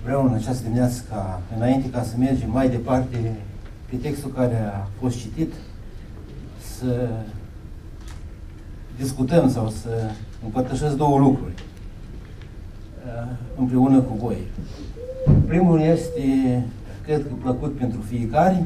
împreună în această dimineață înainte ca să mergem mai departe pe textul care a fost citit, să discutăm sau să împărtășesc două lucruri împreună cu voi. Primul este, cred că plăcut pentru fiecare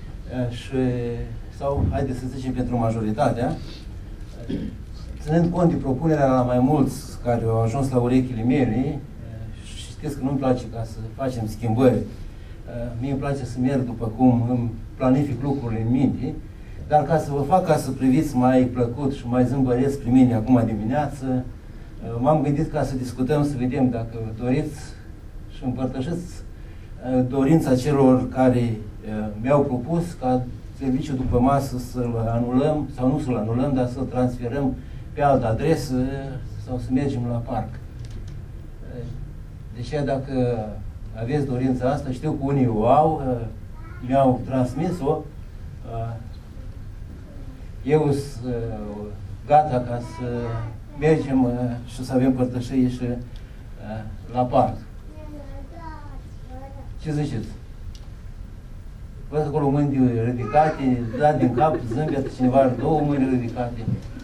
sau, haideți să zicem, pentru majoritatea, ținând cont de propunerea la mai mulți care au ajuns la urechile mele, și știți că nu-mi place ca să facem schimbări. Mie îmi place să merg după cum îmi planific lucrurile în minte, dar ca să vă fac ca să priviți mai plăcut și mai zâmbăresc prin mine acum dimineață, m-am gândit ca să discutăm, să vedem dacă doriți și împărtășiți dorința celor care mi-au propus ca serviciul după masă să-l anulăm, sau nu să-l anulăm, dar să-l transferăm pe altă adresă sau să mergem la parc. Deci, dacă aveți dorința asta, știu că unii o au, mi-au transmis-o, eu sunt gata ca să mergem și să avem părtășie și la parc. Ce ziceți? Văd acolo mâini ridicate, dat din cap, zâmbet, cineva are două mâini ridicate.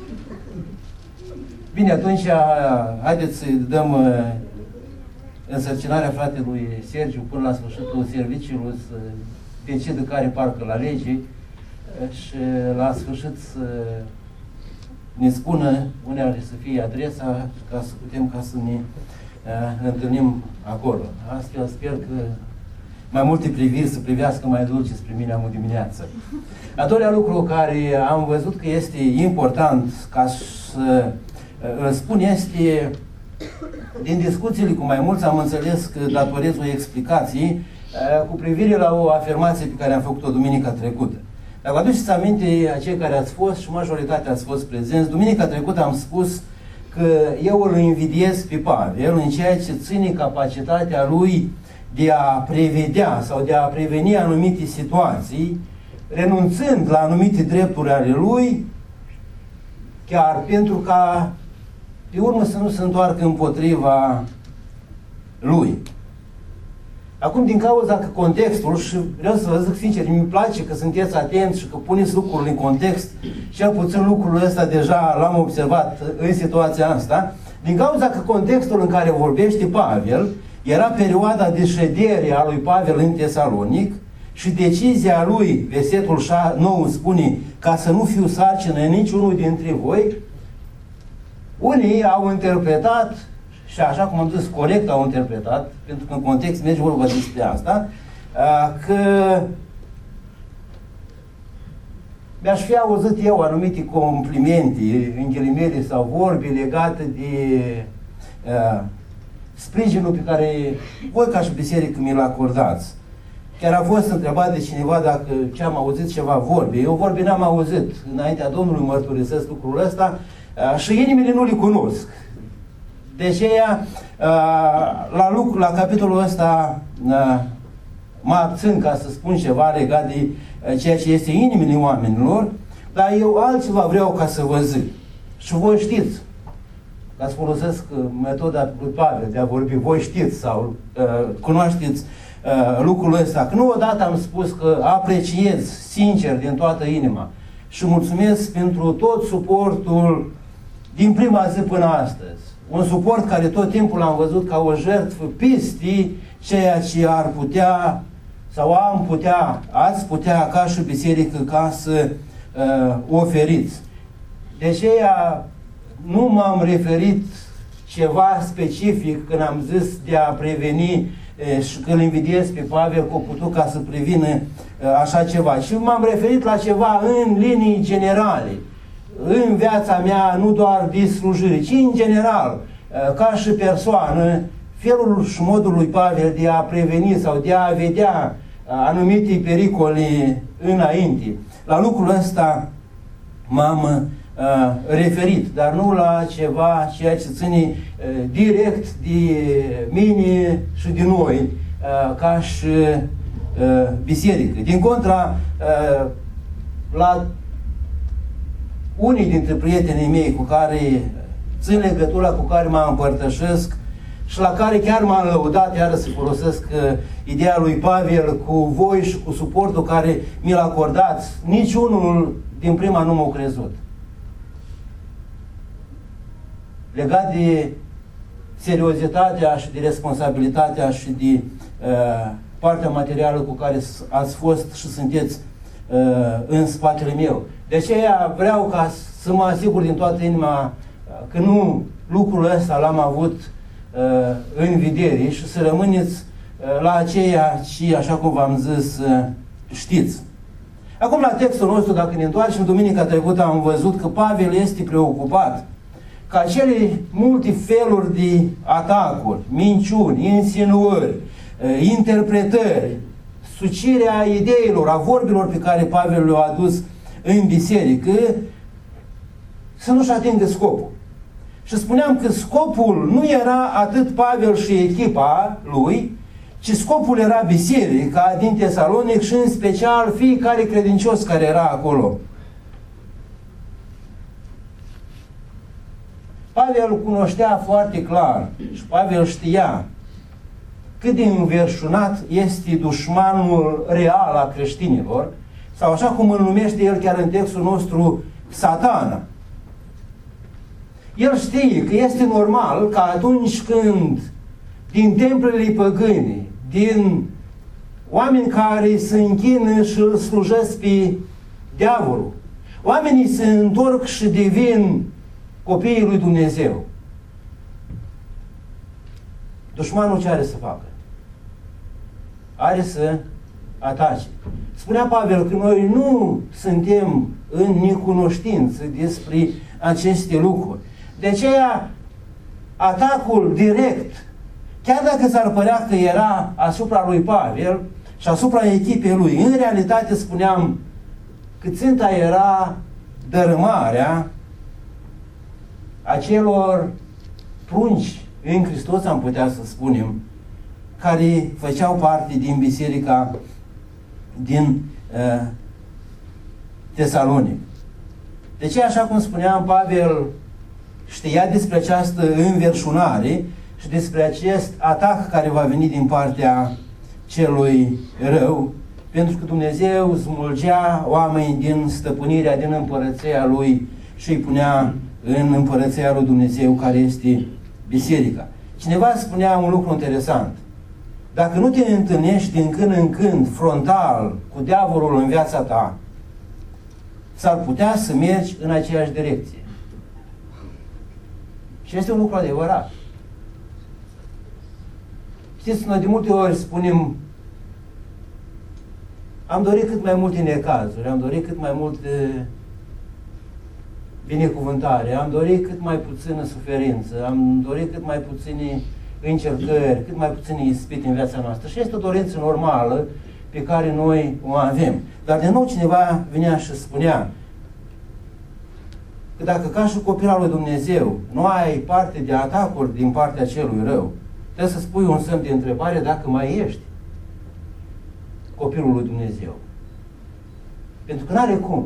Bine, atunci, haideți să-i dăm însărcinarea fratelui Sergiu până la sfârșitul serviciului să decidă care parcă la lege și la sfârșit să ne spună unde are să fie adresa ca să putem să ne întâlnim acolo. Astfel sper că mai multe priviri să privească mai dulce spre mine am o dimineață. A doilea lucru care am văzut că este important ca să îl spun este, din discuțiile cu mai mulți am înțeles că datorez o explicație cu privire la o afirmație pe care am făcut-o duminica trecută. Dacă vă aduceți aminte, acei care ați fost și majoritatea ați fost prezenți, duminica trecută am spus că eu îl invidiez pe Pavel în ceea ce ține capacitatea lui de a prevedea sau de a preveni anumite situații, renunțând la anumite drepturi ale lui, chiar pentru ca pe urmă să nu se întoarcă împotriva lui. Acum, din cauza că contextul, și vreau să vă zic sincer, mi-mi place că sunteți atenți și că puneți lucrurile în context, cel puțin lucrul ăsta deja l-am observat în situația asta, din cauza că contextul în care vorbește Pavel era perioada de ședere a lui Pavel în Tesalonic și decizia lui, versetul 9 spune, ca să nu fiu sarcină niciunul dintre voi, unii au interpretat, și așa cum am zis, corect au interpretat, pentru că în context merge vorba despre asta, că mi-aș fi auzit eu anumite complimente, în ghilimele sau vorbe legate de sprijinul pe care voi ca și biserică mi-l acordați. Chiar a fost întrebat de cineva dacă ce am auzit ceva vorbe. Eu vorbe n-am auzit. Înaintea Domnului mărturisesc lucrul ăsta și inimile nu le cunosc. De aceea, la capitolul ăsta mă abțin ca să spun ceva legat de ceea ce este inimile oamenilor, dar eu altceva vreau ca să vă zic. Și voi știți, ca să folosesc metoda lui Pavel de a vorbi, voi știți sau cunoașteți lucrul ăsta, că nu odată am spus că apreciez sincer din toată inima și mulțumesc pentru tot suportul din prima zi până astăzi. Un suport care tot timpul am văzut ca o jertfă peste ceea ce ar putea sau ați putea ca și biserică ca să oferiți. De aceea nu m-am referit ceva specific când am zis de a preveni și când îl invidiez pe Pavel că o putut ca să prevină așa ceva. Și m-am referit la ceva în linii generale. În viața mea, nu doar de slujire, ci în general, ca și persoană, felul și modul lui Pavel de a preveni sau de a vedea anumite pericole înainte. La lucrul ăsta m-am referit, dar nu la ceva ceea ce ține direct de mine și de noi, ca și biserică. Din contra, la unii dintre prietenii mei cu care țin legătura, cu care mă împărtășesc și la care chiar m-am lăudat, iară să folosesc ideea lui Pavel, cu voi și cu suportul care mi-l acordați. Niciunul din prima nu m-a crezut. Legat de seriozitatea și de responsabilitatea și de partea materială cu care ați fost și sunteți în spatele meu. De aceea vreau ca să mă asigur din toată inima că nu lucrul ăsta l-am avut în vedere și să rămâneți la aceea și, așa cum v-am zis, știți. Acum la textul nostru, dacă ne întoarcem, duminica trecută am văzut că Pavel este preocupat ca acele multe feluri de atacuri, minciuni, insinuări, interpretări, sucirea ideilor, a vorbilor pe care Pavel le-a adus în biserică, să nu-și atingă scopul. Și spuneam că scopul nu era atât Pavel și echipa lui, ci scopul era biserica din Tesalonic și în special fiecare credincios care era acolo. Pavel cunoștea foarte clar și Pavel știa cât de înverșunat este dușmanul real a creștinilor, sau așa cum îl numește el chiar în textul nostru, Satana. El știe că este normal că atunci când din templele păgâne, din oameni care se închină și îl slujesc pe diavolul, oamenii se întorc și devin copiii lui Dumnezeu. Dușmanul ce are să facă? Are să atace. Spunea Pavel că noi nu suntem în necunoștință despre aceste lucruri. De aceea, atacul direct, chiar dacă s-ar părea că era asupra lui Pavel și asupra echipei lui, în realitate spuneam că ținta era dărâmarea acelor prunci în Hristos, am putea să spunem, care făceau parte din biserica din Tesalonic. Deci, așa cum spuneam, Pavel știa despre această înverșunare și despre acest atac care va veni din partea celui rău, pentru că Dumnezeu smulgea oamenii din stăpânirea, din împărăția Lui și îi punea în împărăția lui Dumnezeu, care este biserica. Cineva spunea un lucru interesant. Dacă nu te întâlnești din când în când frontal cu diavolul în viața ta, s-ar putea să mergi în aceeași direcție. Și este un lucru adevărat. Știți, noi de multe ori spunem, am dorit cât mai multe necazuri, am dorit cât mai multe binecuvântare, am dorit cât mai puțină suferință, am dorit cât mai puține încercări, cât mai puține ispite în viața noastră. Și este o dorință normală pe care noi o avem. Dar de nou cineva venea și spunea că dacă ca și copil al lui Dumnezeu nu ai parte de atacuri din partea celui rău, trebuie să spui un semn de întrebare dacă mai ești copilul lui Dumnezeu. Pentru că n-are cum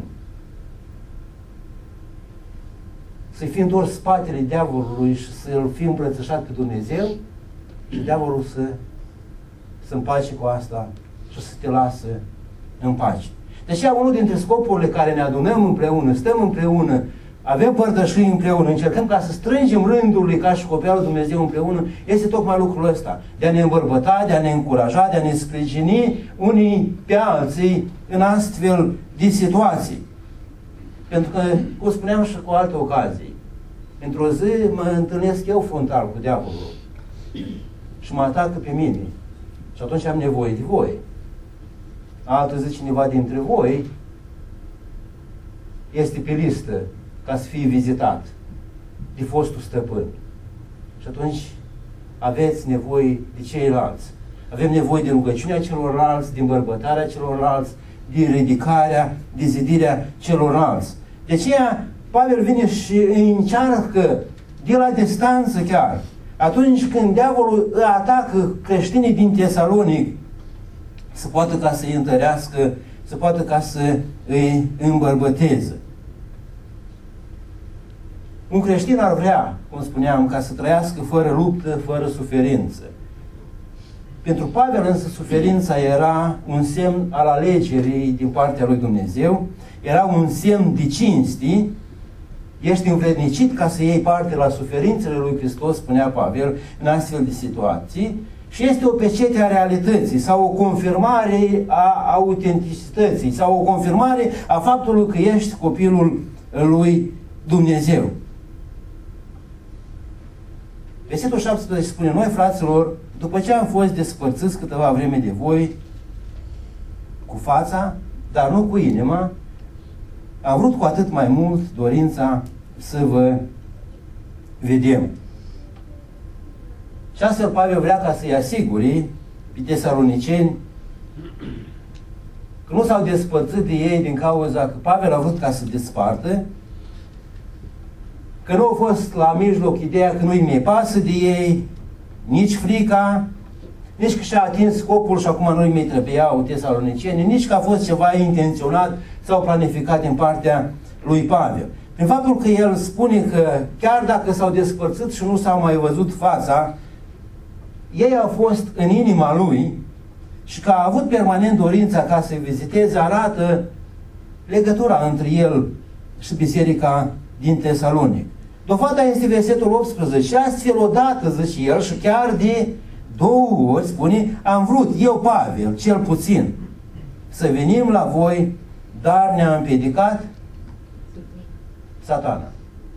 să-i fi întors spatele diavolului și să-l fi îmbrățișat pe Dumnezeu și diavolul să împace cu asta și să te lasă în pace. Deci unul dintre scopurile care ne adunăm împreună, stăm împreună, avem părtășii împreună, încercăm ca să strângem rândurile ca și copiii lui Dumnezeu împreună, este tocmai lucrul ăsta, de a ne îmbărbăta, de a ne încuraja, de a ne sprijini unii pe alții în astfel de situații. Pentru că, cum spuneam și cu alte ocazii, într-o zi mă întâlnesc eu frontal cu diavolul și mă atacă pe mine. Și atunci am nevoie de voi. Altă zi cineva dintre voi este pe listă ca să fie vizitat de fostul stăpân. Și atunci aveți nevoie de ceilalți. Avem nevoie de rugăciunea celorlalți, de îmbărbătarea celorlalți, de ridicarea, de zidirea celorlalți. De aceea Pavel vine și încearcă de la distanță chiar. Atunci când diavolul atacă creștinii din Tesalonic, să poată ca să-i întărească, să poată ca să îi îmbărbăteze. Un creștin ar vrea, cum spuneam, ca să trăiască fără luptă, fără suferință. Pentru Pavel însă suferința era un semn al alegerii din partea lui Dumnezeu, era un semn de cinstii, ești învrednicit ca să iei parte la suferințele lui Hristos, spunea Pavel, în astfel de situații, și este o pecete a realității sau o confirmare a autenticității sau o confirmare a faptului că ești copilul lui Dumnezeu. Versetul 17 spune: noi, fraților, după ce am fost despărțiți câteva vreme de voi, cu fața, dar nu cu inima, am vrut cu atât mai mult dorința să vă vedem. Și astfel Pavel vrea ca să-i asiguri pe tesaloniceni că nu s-au despărțit de ei din cauza că Pavel a vrut ca să despartă, că nu a fost la mijloc ideea că nu-i mai pasă de ei, nici frica, nici că și-a atins scopul și acum nu-i mai trebuiau tesalonicenii, nici că a fost ceva intenționat sau planificat din partea lui Pavel. Prin faptul că el spune că chiar dacă s-au despărțit și nu s-au mai văzut fața, ei au fost în inima lui și că a avut permanent dorința ca să-i viziteze, arată legătura între el și biserica din Tesalonic. Dovada este versetul 18. Și astfel odată, zice el, și chiar de 2 ori, spune, am vrut, eu, Pavel, cel puțin, să venim la voi, dar ne-a împiedicat Satana.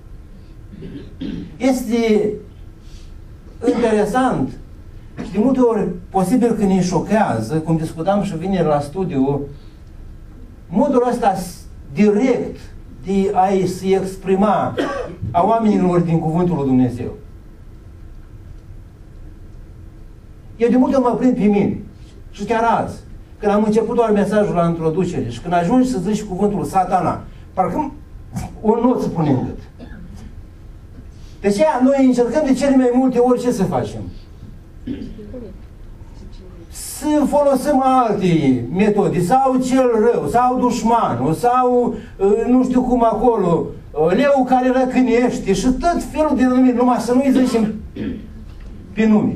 Este interesant și de multe ori posibil că ne șochează, cum discutam și vineri la studiu, modul ăsta direct de a se exprima a oamenilor din Cuvântul lui Dumnezeu. Eu de multe ori mă prind pe mine și chiar azi, când am început doar mesajul la introducere și când ajungi să zici cuvântul Satana, parcă o noță pune în gât. De aceea noi încercăm de cele mai multe ori ce să facem? Să folosim alte metode, sau cel rău, sau dușmanul, sau nu știu cum acolo, leu care răcânește și tot felul de numiri, numai să nu-i zicem pe nume.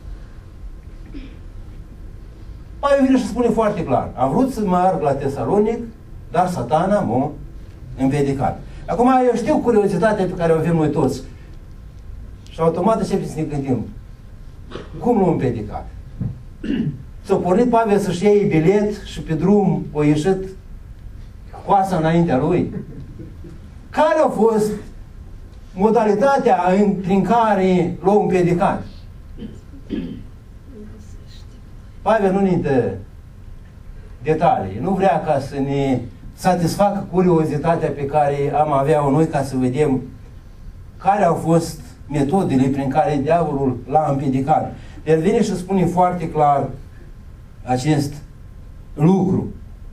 Pavel vine și spune foarte clar: am vrut să merg la Tesalonic, dar Satana m-a împiedicat. Acum eu știu curiozitatea pe care o avem noi toți. Și automat începem să ne gândim: cum l-a împiedicat? S-a pornit Pavel să-și iei bilet și pe drum a ieșit coasa înaintea lui? Care a fost modalitatea prin care l-a împiedicat? Pavel nu ne dă detalii. Nu vrea ca să ne satisfacă curiozitatea pe care am avea-o noi ca să vedem care au fost metodele prin care diavolul l-a împiedicat. El vine și spune foarte clar acest lucru.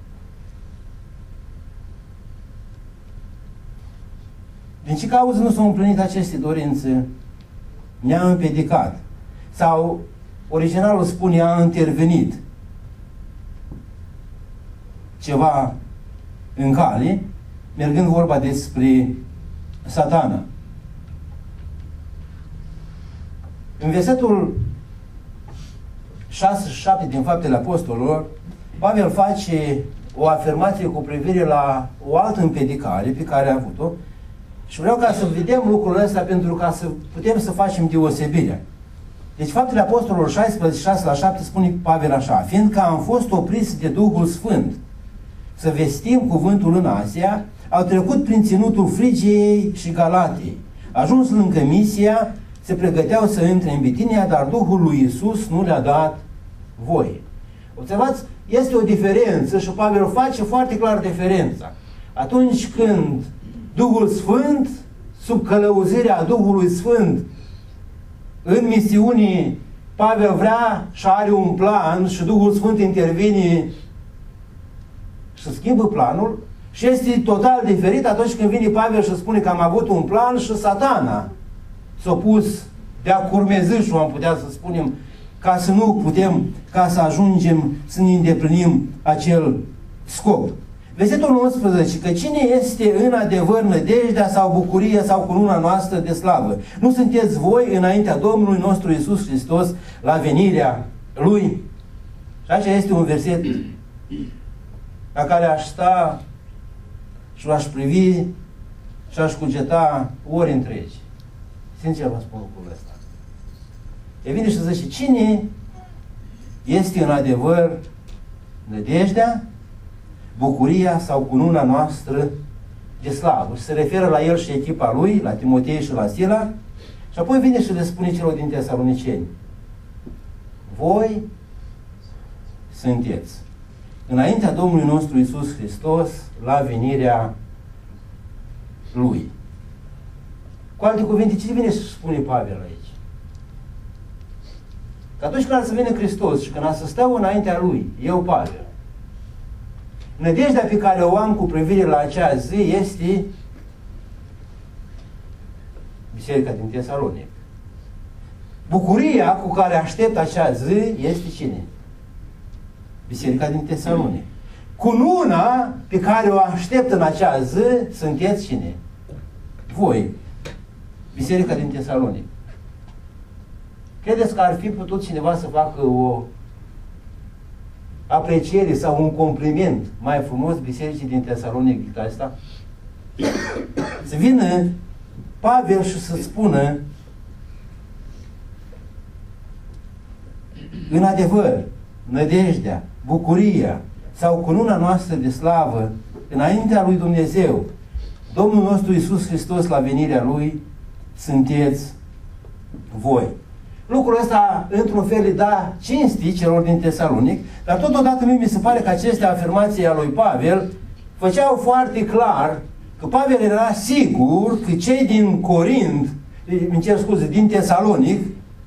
Din ce cauză nu s-au împlinit aceste dorințe? Ne-a împiedicat. Sau originalul spune a intervenit ceva în cale, mergând vorba despre Satana. În versetul 6 și 7 din Faptele Apostolilor, Pavel face o afirmație cu privire la o altă împiedicare pe care a avut-o și vreau ca să vedem lucrul ăsta pentru ca să putem să facem deosebirea. Deci Faptele Apostolilor 16, 6 la 7 spune Pavel așa: fiindcă am fost opriți de Duhul Sfânt să vestim cuvântul în Asia, au trecut prin ținutul Frigiei și Galatiei. Ajuns lângă Misia, se pregăteau să intre în Bitinia, dar Duhul lui Iisus nu le-a dat voie. Observați, este o diferență și Pavel face foarte clar diferența. Atunci când Duhul Sfânt, sub călăuzirea Duhului Sfânt, în misiunii, Pavel vrea și are un plan și Duhul Sfânt intervine și schimbă planul, și este total diferit atunci când vine Pavel și spune că am avut un plan și Satana s-a pus de-a curmezâșul, am putea să spunem, ca să nu putem, ca să ajungem să ne îndeplinim acel scop. Versetul 11, că cine este în adevăr nădejdea sau bucuria sau cununa noastră de slavă? Nu sunteți voi înaintea Domnului nostru Iisus Hristos la venirea Lui? Și acesta este un verset la care aș sta și l-aș privi și aș cugeta ori întregi. Sincer vă spun lucrul ăsta. E bine și zice, cine este în adevăr nădejdea, bucuria sau cununa noastră de slavă? Și se referă la el și echipa lui, la Timotei și la Sila, și apoi vine și le spune celor din Tesaloniceni: voi sunteți înaintea Domnului nostru Iisus Hristos la venirea Lui. Cu alte cuvinte, ce vine să spune Pavel aici? Că atunci când să vină Hristos și când a să stau înaintea Lui, eu, Pavel, nădejdea pe care o am cu privire la acea zi este biserica din Tesalonic. Bucuria cu care aștept acea zi este cine? Biserica din Tesalonic. Cununa pe care o aștept în acea zi sunteți cine? Voi. Biserica din Tesalonic. Credeți că ar fi putut cineva să facă o apreciere sau un compliment mai frumos bisericii din Tesalonic decât asta? Să vină Pavel și să spună: în adevăr, nădejdea, bucuria sau cununa noastră de slavă înaintea lui Dumnezeu, Domnul nostru Iisus Hristos la venirea Lui, sunteți voi. Lucrul ăsta, într-un fel, îi da cinstii celor din Tesalonic, dar totodată mie mi se pare că aceste afirmații ale lui Pavel făceau foarte clar că Pavel era sigur că cei din Corint, din Tesalonic,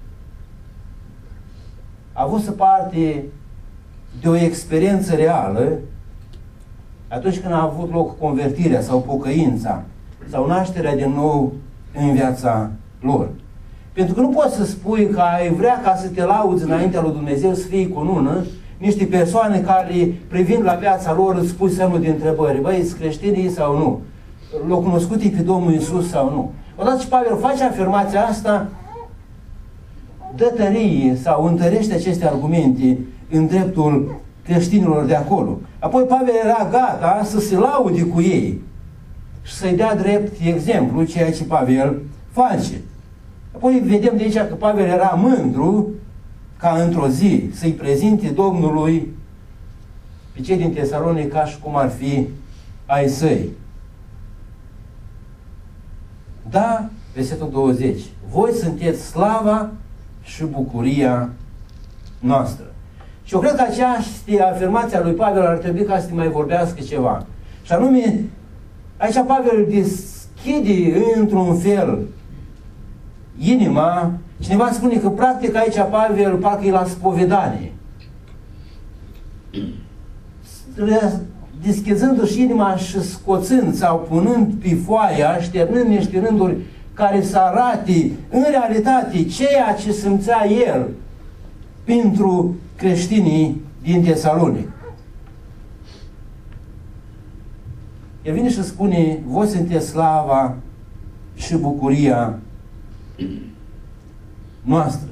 au avut parte de o experiență reală atunci când a avut loc convertirea sau pocăința sau nașterea din nou în viața lor. Pentru că nu poți să spui că ai vrea ca să te lauzi înaintea lui Dumnezeu să fii cunună niște persoane care, privind la viața lor, îți pui semnul de întrebări. Băi, sunt creștinii sau nu? L-au cunoscut pe Domnul Iisus sau nu? Odată ce Pavel face afirmația asta, dă tărie sau întărește aceste argumente în dreptul creștinilor de acolo. Apoi Pavel era gata să se laude cu ei și să-i dea drept exemplu ceea ce Pavel face. Apoi vedem de aici că Pavel era mândru ca într-o zi să-i prezinte Domnului pe cei din Tesalonic ca și cum ar fi ai săi. Da, versetul 20. Voi sunteți slava și bucuria noastră. Și eu cred că această afirmație a lui Pavel ar trebui ca să te mai vorbească ceva. Și anume, aici Pavel deschide într-un fel inima. Cineva spune că practic aici Pavel parcă e la spovedanie. Deschizându-și inima și scoțând sau punând pe foaie, așternând niște rânduri care să arate în realitate ceea ce simțea el pentru creștinii din Tesalonic. El vine și spune: voi sunteți slava și bucuria noastră.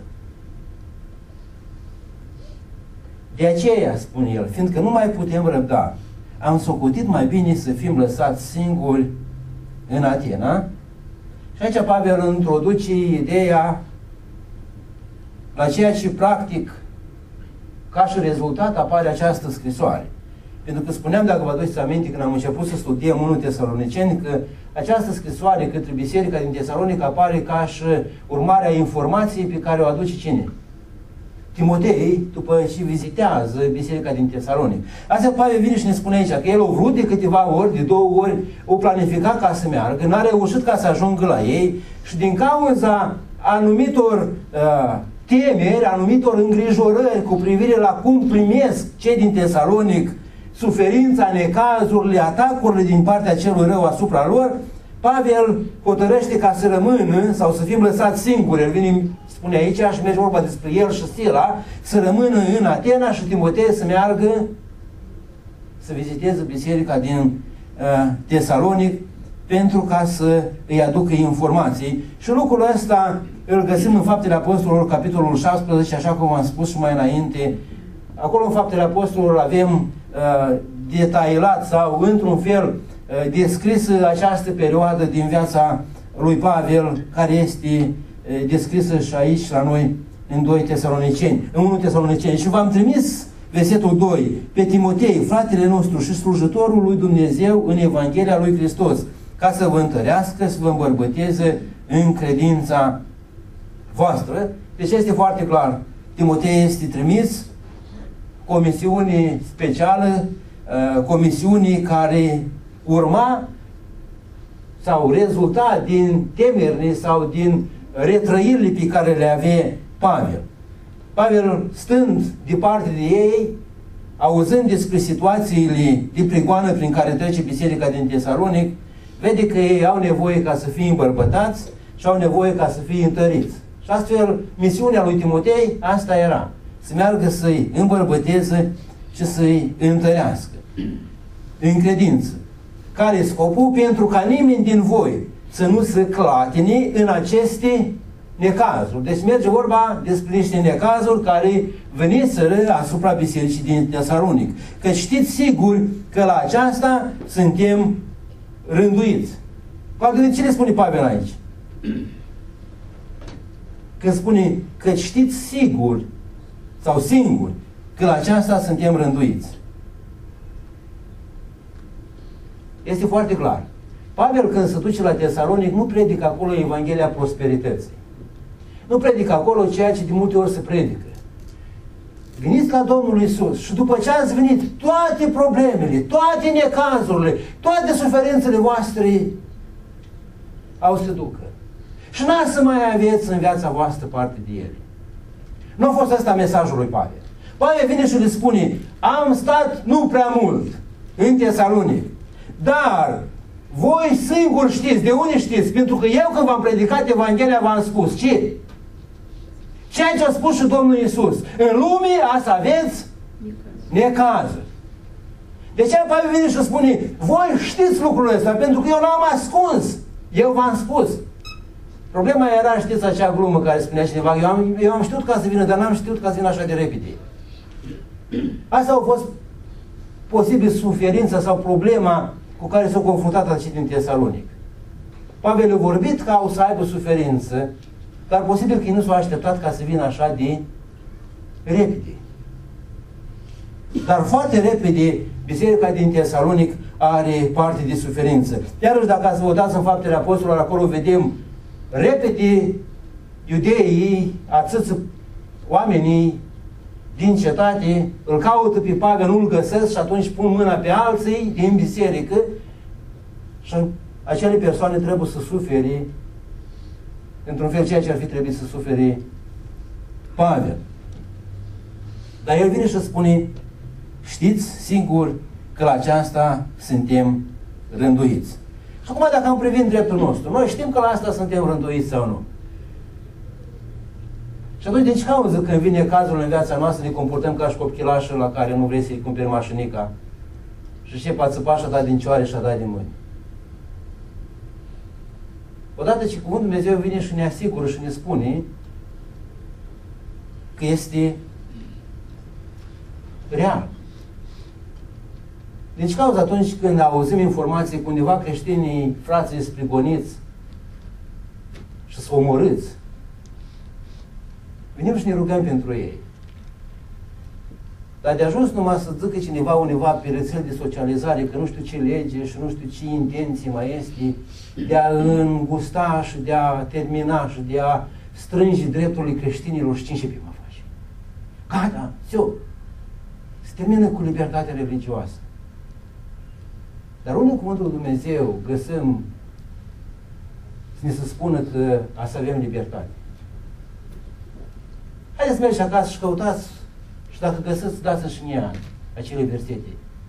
De aceea, spune el, fiindcă nu mai putem răbda, am socotit mai bine să fim lăsați singuri în Atena. Și aici Pavel introduce ideea la ceea ce practic ca și rezultat apare această scrisoare. Pentru că spuneam, dacă vă aduceți aminte, când am început să studiem 1 Tesaloniceni, că această scrisoare către biserica din Tesalonic apare ca și urmarea informației pe care o aduce cine? Timotei, după ce vizitează biserica din Tesalonic. Asta Pavel vine și ne spune aici că el a vrut de câteva ori, de 2 ori, o planifica ca să meargă, n-a reușit ca să ajungă la ei și din cauza anumitor temeri, anumitor îngrijorări cu privire la cum primesc cei din Tesalonic suferința, necazurile, atacurile din partea celui rău asupra lor, Pavel hotărăște ca să rămână sau să fim lăsați singuri. El vine, spune aici, și merge vorba despre el și Sila, să rămână în Atena și Timotei să să viziteze biserica din Tesalonic pentru ca să îi aducă informații. Și lucrul ăsta îl găsim în Faptele Apostolilor, capitolul 16, așa cum am spus și mai înainte. Acolo în Faptele Apostolilor avem detailat sau într-un fel descrisă această perioadă din viața lui Pavel, care este descrisă și aici la noi în 2 Tesaloniceni, în 1 Tesaloniceni. Și v-am trimis versetul 2, pe Timotei, fratele nostru și slujitorul lui Dumnezeu în Evanghelia lui Hristos, ca să vă întărească, să vă îmbărbăteze în credința voastră. Deci este foarte clar, Timotei este trimis comisiunii specială, comisiunii care urma sau rezulta din temerile sau din retrăirile pe care le avea Pavel. Pavel, stând departe de ei, auzând despre situațiile de prigoană prin care trece biserica din Tesalonic, vede că ei au nevoie ca să fie îmbărbătați și au nevoie ca să fie întăriți. Și astfel, misiunea lui Timotei, asta era, să meargă să-i îmbărbăteze și să-i întărească în credință. Care e scopul? Pentru ca nimeni din voi să nu se clatine în aceste necazuri. Deci merge vorba despre niște necazuri care veniseră asupra bisericii din Tesalonic. Că știți sigur că la aceasta suntem rânduiți. Ce le spune Pavel aici? Când spune că știți sigur sau singur că la aceasta suntem rânduiți. Este foarte clar. Pavel, când se duce la Tesalonic, nu predică acolo Evanghelia prosperității. Nu predică acolo ceea ce de multe ori se predică. Veniți la Domnul Iisus și după ce ați venit, toate problemele, toate necazurile, toate suferințele voastre au să ducă. Și n-ați să mai aveți în viața voastră parte de ele. Nu a fost asta mesajul lui Pavel. Pavel vine și le spune, am stat nu prea mult în Tesalonic, dar voi singuri știți. De unde știți? Pentru că eu când v-am predicat Evanghelia v-am spus. Ce? Ceea ce a spus și Domnul Iisus. În lume ați aveți necazuri. De ce Pavel vine și spune, voi știți lucrul ăsta, pentru că eu l-am ascuns. Eu v-am spus. Problema era, știți, acea glumă care spunea cineva, eu am știut ca să vină, dar n-am știut ca să vină așa de repede. Asta a fost posibil suferința sau problema cu care s-au confruntat acei din Tesalonic. Pavel a vorbit ca o să aibă suferință, dar posibil că ei nu s-au așteptat ca să vină așa de repede. Dar foarte repede, biserica din Tesalonic are parte de suferință. Iarăși, dacă ați votat în Faptele Apostolilor, acolo vedem repede iudeii atâți oamenii din cetate, îl caută pe Pavel, nu-l găsesc și atunci pun mâna pe alții din biserică și acele persoane trebuie să sufere într-un fel ceea ce ar fi trebuit să sufere Pavel. Dar el vine și spune, știți sigur că la aceasta suntem rânduiți. Și acum dacă am privit dreptul nostru, noi știm că la asta suntem rânduiți sau nu. Și atunci, de ce cauză când vine cazul în viața noastră, ne comportăm ca și copchilașul la care nu vrei să-i cumperi mașinica și ce pață și-a dat din cioare și-a dat din mâini? Odată ce cuvântul Dumnezeu vine și ne asigură și ne spune că este real. Deci cauza atunci când auzim informații că undeva creștinii, frații sunt prigoniți și sunt omorâți, venim și ne rugăm pentru ei. Dar de ajuns numai să zică cineva undeva pe rețele de socializare că nu știu ce lege și nu știu ce intenție mai este de a îngusta și de a termina și de a strânge drepturile creștinilor și ce va face. Gata, se termină cu libertatea religioasă. Dar unde în cuvântul lui Dumnezeu găsim să ne se spună că să avem libertate? Haideți să mergeți acasă și căutați și dacă găsiți, dați-și în ea acele versete.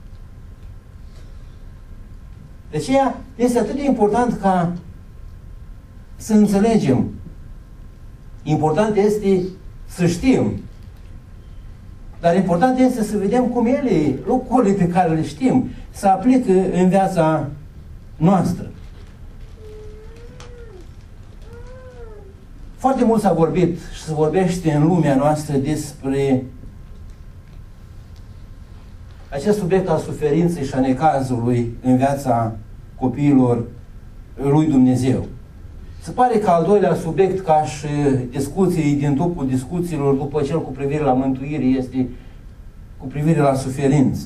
De aceea este atât de important ca să înțelegem. Important este să știm Dar important este să vedem cum ele, lucrurile pe care le știm, se aplică în viața noastră. Foarte mult s-a vorbit și se vorbește în lumea noastră despre acest subiect al suferinței și a necazului în viața copiilor lui Dumnezeu. Se pare că al doilea subiect, ca și discuții din topul discuțiilor după cel cu privire la mântuire, este cu privire la suferință.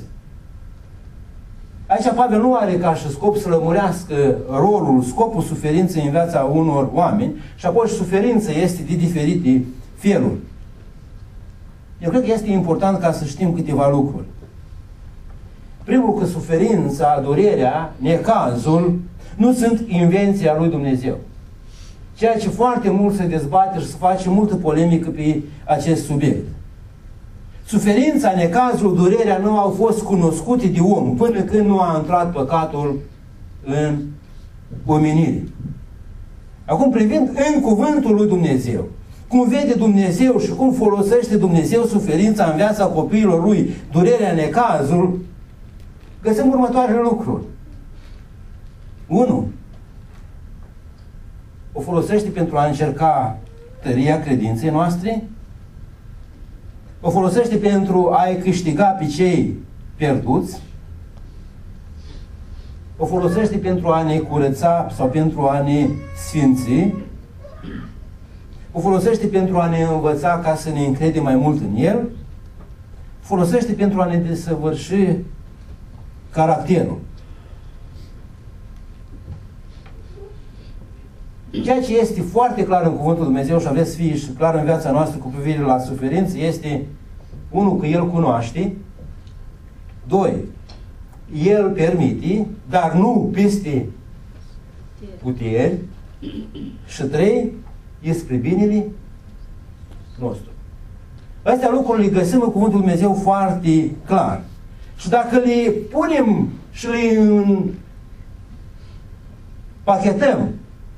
Aici Pavel nu are ca și scop să lămurească scopul suferinței în viața unor oameni și apoi suferința este de diferite feluri. Eu cred că este important ca să știm câteva lucruri. Primul, că suferința, durerea, necazul nu sunt invenția lui Dumnezeu. Ceea ce foarte mult se dezbate și se face multă polemică pe acest subiect. Suferința, necazul, durerea nu au fost cunoscute de om până când nu a intrat păcatul în omenire. Acum, privind în cuvântul lui Dumnezeu, cum vede Dumnezeu și cum folosește Dumnezeu suferința în viața copiilor lui, durerea, necazul, găsim următoarele lucruri. 1. O folosește pentru a încerca tăria credinței noastre, o folosește pentru a-i câștiga pe cei pierduți, o folosește pentru a ne curăța sau pentru a ne sfinți, o folosește pentru a ne învăța ca să ne încredem mai mult în El, folosește pentru a ne desăvârși caracterul. Ceea ce este foarte clar în Cuvântul Lui Dumnezeu și aveți să fie și clar în viața noastră cu privire la suferință este 1. Că El cunoaște, 2. El permite, dar nu peste puteri, și 3. E spre binele nostru. Astea lucruri le găsim în Cuvântul Lui Dumnezeu foarte clar. Și dacă le punem și le pachetăm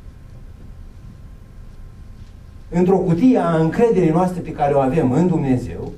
într-o cutie a încrederii noastre pe care o avem în Dumnezeu,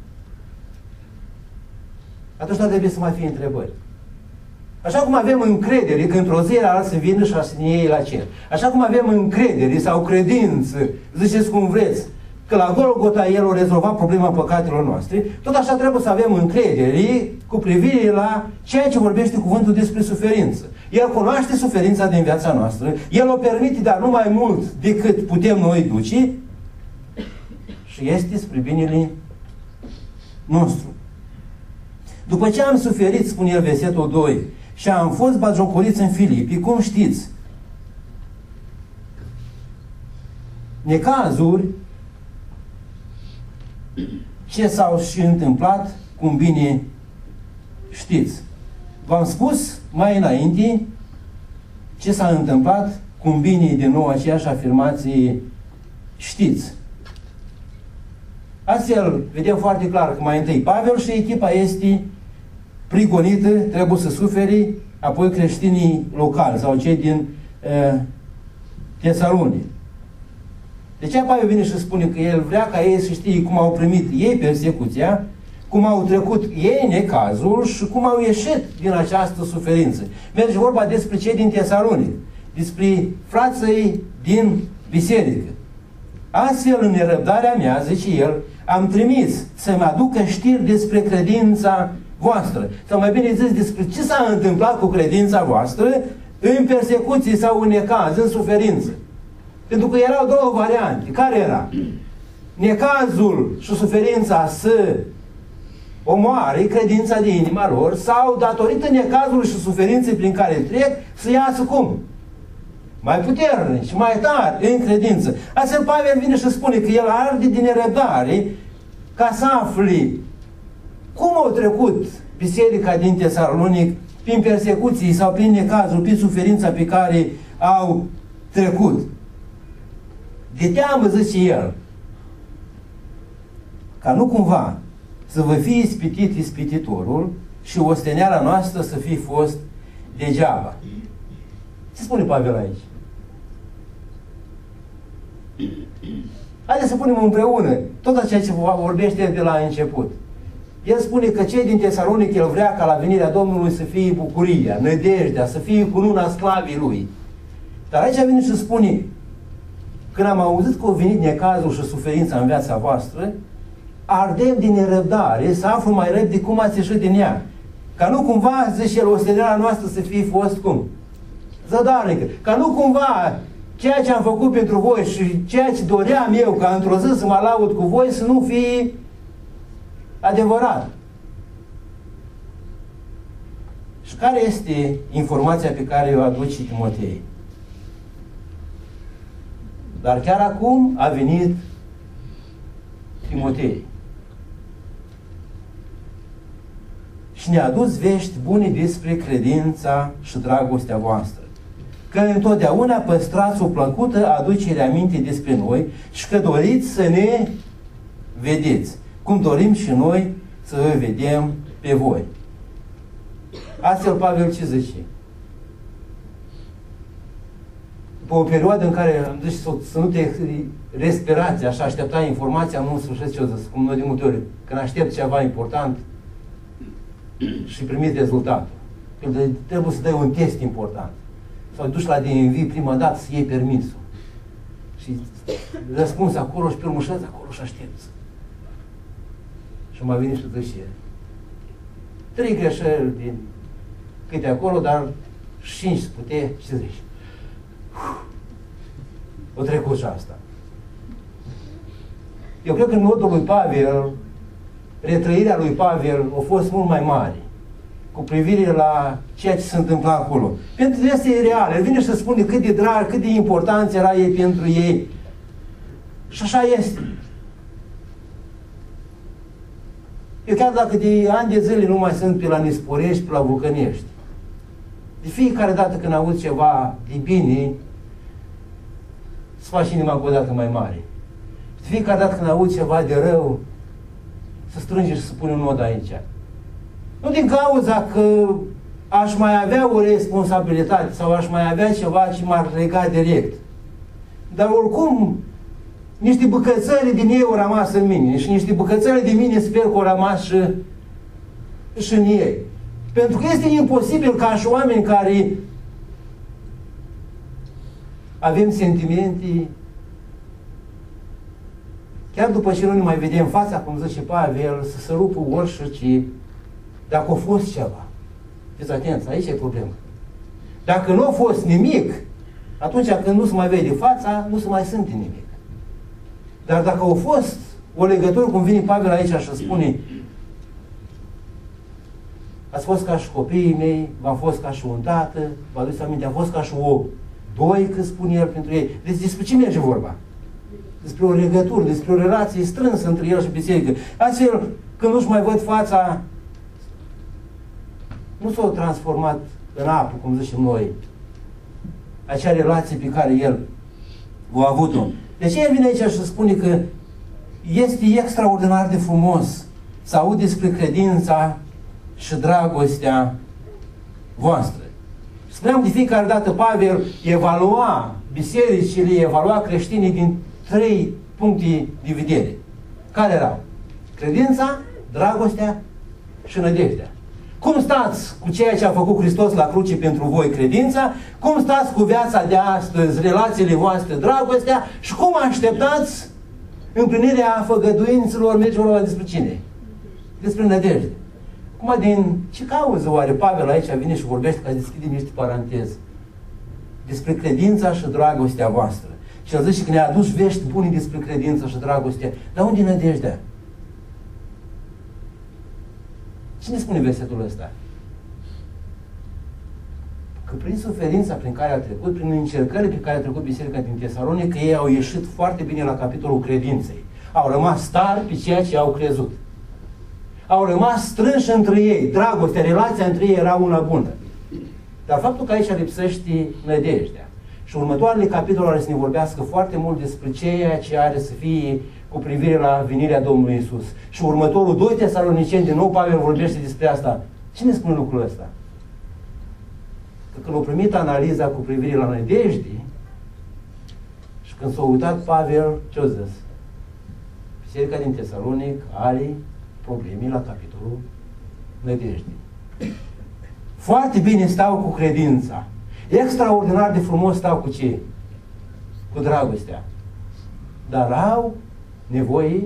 atunci nu trebuie să mai fie întrebări. Așa cum avem încredere că într-o zi era să vină și să ne iei la cer. Așa cum avem încredere sau credință, ziceți cum vreți, că la Golgota El o rezolva problema păcatelor noastre, tot așa trebuie să avem încredere cu privire la ceea ce vorbește cuvântul despre suferință. El cunoaște suferința din viața noastră, El o permite, dar nu mai mult decât putem noi duce, și este spre binele nostru. După ce am suferit, spune el versetul 2, și am fost batjocoriți în Filipi, cum știți, necazuri ce s-au și întâmplat, cum bine știți. V-am spus mai înainte ce s-a întâmplat, cum bine din nou aceeași afirmație știți. Astfel, vedem foarte clar că mai întâi Pavel și echipa este prigonită, trebuie să suferi, apoi creștinii locali sau cei din Tesalonic. De ce Pavel vine și spune că el vrea ca ei să știe cum au primit ei persecuția, cum au trecut ei necazul și cum au ieșit din această suferință. Merge vorba despre cei din Tesalonic, despre frații din biserică. Astfel, în nerăbdarea mea, zice el, am trimis să-mi aducă știri despre credința voastră. Sau mai bine zis, despre ce s-a întâmplat cu credința voastră în persecuție sau în necaz, în suferință. Pentru că erau două variante. Care era? Necazul și suferința să omoare credința de inima lor sau, datorită necazului și suferinței prin care trec, să iasă cum? Mai puternici, mai tari în credință. Astfel Pavel vine și spune că el arde din nerăbdare ca să afli cum au trecut biserica din Tesalonic prin persecuții sau prin necazul, prin suferința pe care au trecut. De teamă, zice el, ca nu cumva să vă fie ispitit ispititorul și osteneala noastră să fie fost degeaba. Ce spune Pavel aici? Haideți să punem împreună tot ceea ce vorbește de la început. El spune că cei din Tesalonic, el vrea ca la venirea Domnului să fie bucuria, nădejdea, să fie cununa sclavii lui. Dar aici vine și spune, când am auzit că a venit necazul și suferința în viața voastră, ardem din nerăbdare să aflu mai repede cum ați ieșit din ea. Ca nu cumva, zice el, ostenirea noastră să fie fost cum? Zădarnică. Ca nu cumva ceea ce am făcut pentru voi și ceea ce doream eu ca într-o zi să mă laud cu voi să nu fie adevărat. Și care este informația pe care o aduce Timotei? Dar chiar acum a venit Timotei și ne-a adus vești bune despre credința și dragostea voastră, că întotdeauna păstrați o plăcută aducere aminte despre noi și că doriți să ne vedeți, cum dorim și noi să vă vedem pe voi. Astfel Pavel ce zice? După o perioadă în care am zis să nu te respirați, așa, aștepta informația, nu în sfârșit ce-o zis, cum noi de multe ori, când aștept ceva important și primiți rezultatul. Trebuie să dai un test important. Sau duci la DMV prima dată să iei permisul. Și răspunzi acolo și pe urmă șezi acolo și aștepți. Și m-a venit și zice, 3 greșeli din câte acolo, dar 5 putea, ce zici? O trecut și asta. Eu cred că în modul lui Pavel, retrăirea lui Pavel a fost mult mai mare cu privire la ceea ce se întâmpla acolo. Pentru că este real. El vine să spune cât de drag, cât de important era ei pentru ei. Și așa este. Eu chiar dacă de ani de zile nu mai sunt pe la Nisporești, pe la Vulcănești, de fiecare dată când aud ceva de bine, să faci inima cu o dată mai mare. De fiecare dată când aud ceva de rău, să strânge și să pune un nod aici. Nu din cauza că aș mai avea o responsabilitate sau aș mai avea ceva ce m-ar lega direct. Dar oricum, niște bucățări din ei au rămas în mine și niște bucățări din mine sper că au rămas și în ei. Pentru că este imposibil ca și oameni care avem sentimente, chiar după ce nu ne mai vedem fața, cum zice Pavel, să se rupă orice, dacă a fost ceva. Fiți atenți, aici e problema. Dacă nu a fost nimic, atunci când nu se mai vede fața, nu se mai simte nimic. Dar dacă a fost o legătură, cum vine Pavel aici și spune, ați fost ca și copiii mei, v-am fost ca și un tată, vă aduceți aminte, am fost ca și o doică, spune el pentru ei. Deci despre ce merge vorba? Despre o legătură, despre o relație strânsă între el și biserică. Astfel, când nu-și mai văd fața, nu s-a transformat în apă, cum zicem noi, acea relație pe care el a avut-o. Deci el vine aici și spune că este extraordinar de frumos să aud despre credința și dragostea voastră. Spuneam de fiecare dată, Pavel evalua bisericile, evalua creștinii din 3 puncte de vedere. Care erau? Credința, dragostea și nădejdea. Cum stați cu ceea ce a făcut Hristos la cruce pentru voi, credința? Cum stați cu viața de astăzi, relațiile voastre, dragostea? Și cum așteptați împlinirea făgăduințelor mergelor despre cine? Despre nădejde. Acum, din ce cauză oare Pavel aici vine și vorbește ca deschide niște paranteze? Despre credința și dragostea voastră. Și el zice că ne-a adus vești bune despre credința și dragostea. Dar unde e nădejdea? Cine spune versetul ăsta? Că prin suferința prin care a trecut, prin încercările pe care a trecut biserica din Tesalonic, că ei au ieșit foarte bine la capitolul credinței. Au rămas tari pe ceea ce au crezut. Au rămas strânși între ei. Dragostea, relația între ei era una bună. Dar faptul că aici lipsește nădejdea. Și următoarele capitole are să ne vorbească foarte mult despre ceea ce are să fie cu privire la venirea Domnului Iisus. Și următorul 2 Tesaloniceni, din nou Pavel vorbește despre asta. Cine spune lucrul ăsta? Că când a primit analiza cu privire la nădejde și când s-a uitat Pavel, ce-a zis? Biserica din Tesalonic are problemei la capitolul nădejdii. Foarte bine stau cu credința. Extraordinar de frumos stau cu ce? Cu dragostea. Dar au nevoie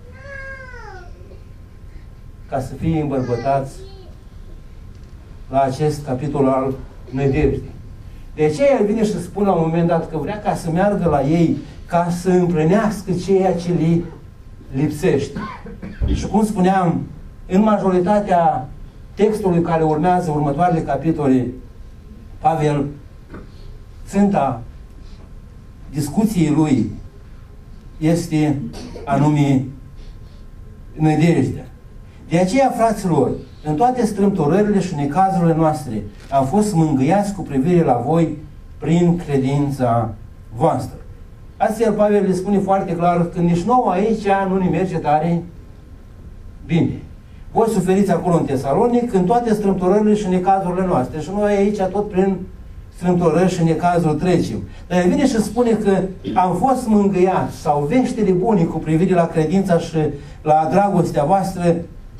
ca să fie îmbărbătați la acest capitol al nădejdii. De aceea el vine și spune la un moment dat că vrea ca să meargă la ei ca să împlinească ceea ce li lipsește. Și cum spuneam, în majoritatea textului care urmează următoarele capitole, Pavel, ținta discuției lui este anume nădejdea. De aceea, fraților, în toate strâmtorările și necazurile noastre am fost mângâiați cu privire la voi prin credința voastră. Astfel, Pavel le spune foarte clar că nici nouă aici nu ne merge tare bine. Voi suferiți acolo în Tesalonic în toate strâmtorările și necazurile noastre. Și noi aici tot prin strâmtorări și necazuri trecem. Dar el vine și spune că am fost mângâiați sau veștile bune cu privire la credința și la dragostea voastră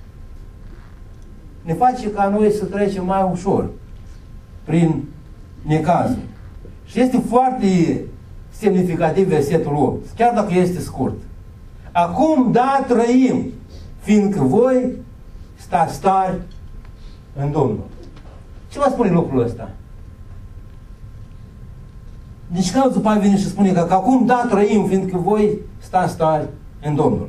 ne face ca noi să trecem mai ușor prin necazuri. Și este foarte semnificativ versetul 8, chiar dacă este scurt. Acum, da, trăim, fiindcă voi stați tari în Domnul. Ce vă spune lucrul ăsta? Deci că după aia vine și spune că acum, da, trăim, fiindcă voi stați tari în Domnul.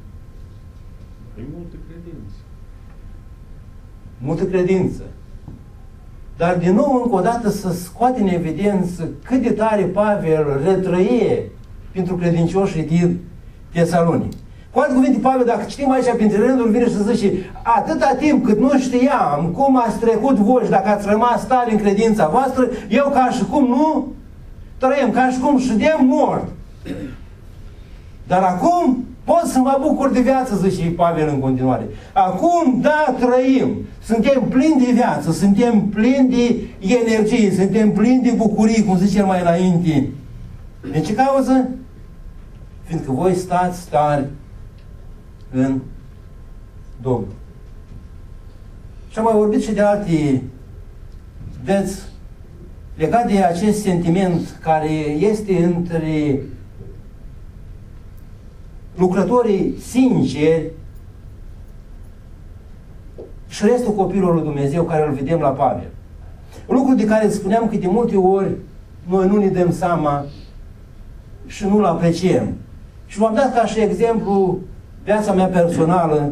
E multă credință. Multă credință. Dar din nou, încă o dată, să scoate în evidență cât de tare Pavel retrăie pentru credincioșii din Tesalonic. Cu alte cuvinte, Pavel, dacă citim aici printre rânduri, vine și zice, atâta timp cât nu știam cum ați trecut voi și dacă ați rămas tari în credința voastră, eu ca și cum nu trăim, ca și cum ședem mort. Dar acum pot să mă bucur de viață, zice Pavel în continuare. Acum, da, trăim. Suntem plini de viață, suntem plini de energie, suntem plini de bucurie, cum zice mai înainte. De ce cauză? Fiindcă voi stați tari în Domnul. Și am mai vorbit și de alte dăți legat de acest sentiment care este între lucrătorii sinceri și restul copilului lui Dumnezeu care îl vedem la Pavel. Lucru de care spuneam că de multe ori noi nu ne dăm seama și nu-l apreciem. Și v-am dat ca și exemplu viața mea personală,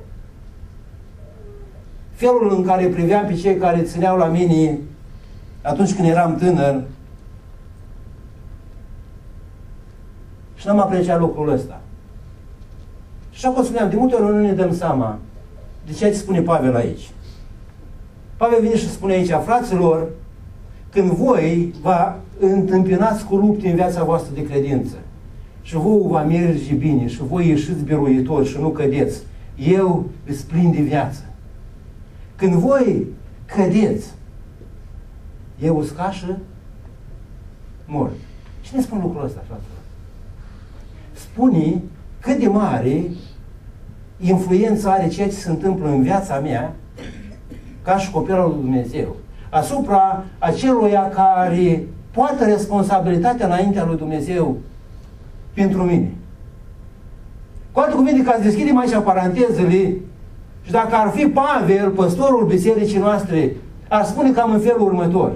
felul în care priveam pe cei care țineau la mine atunci când eram tânăr și n-am apreciat lucrul ăsta. Și acum spuneam, de multe ori nu ne dăm seama de ce spune Pavel aici. Pavel vine și spune aici, fraților, când voi vă întâmpinați cu lupte în viața voastră de credință și vouă va merge bine și voi ieșiți biruitori și nu cădeți, eu îți plin de viață. Când voi cădeți, eu îți cașă mor. Cine spune lucrul ăsta, fraților? Spune cât de mare influență are ceea ce se întâmplă în viața mea ca și copilul lui Dumnezeu asupra aceluia care poartă responsabilitatea înaintea lui Dumnezeu pentru mine. Cu alte cuvinte, ca să deschidem aici parantezele și dacă ar fi Pavel, păstorul bisericii noastre, ar spune cam în felul următor.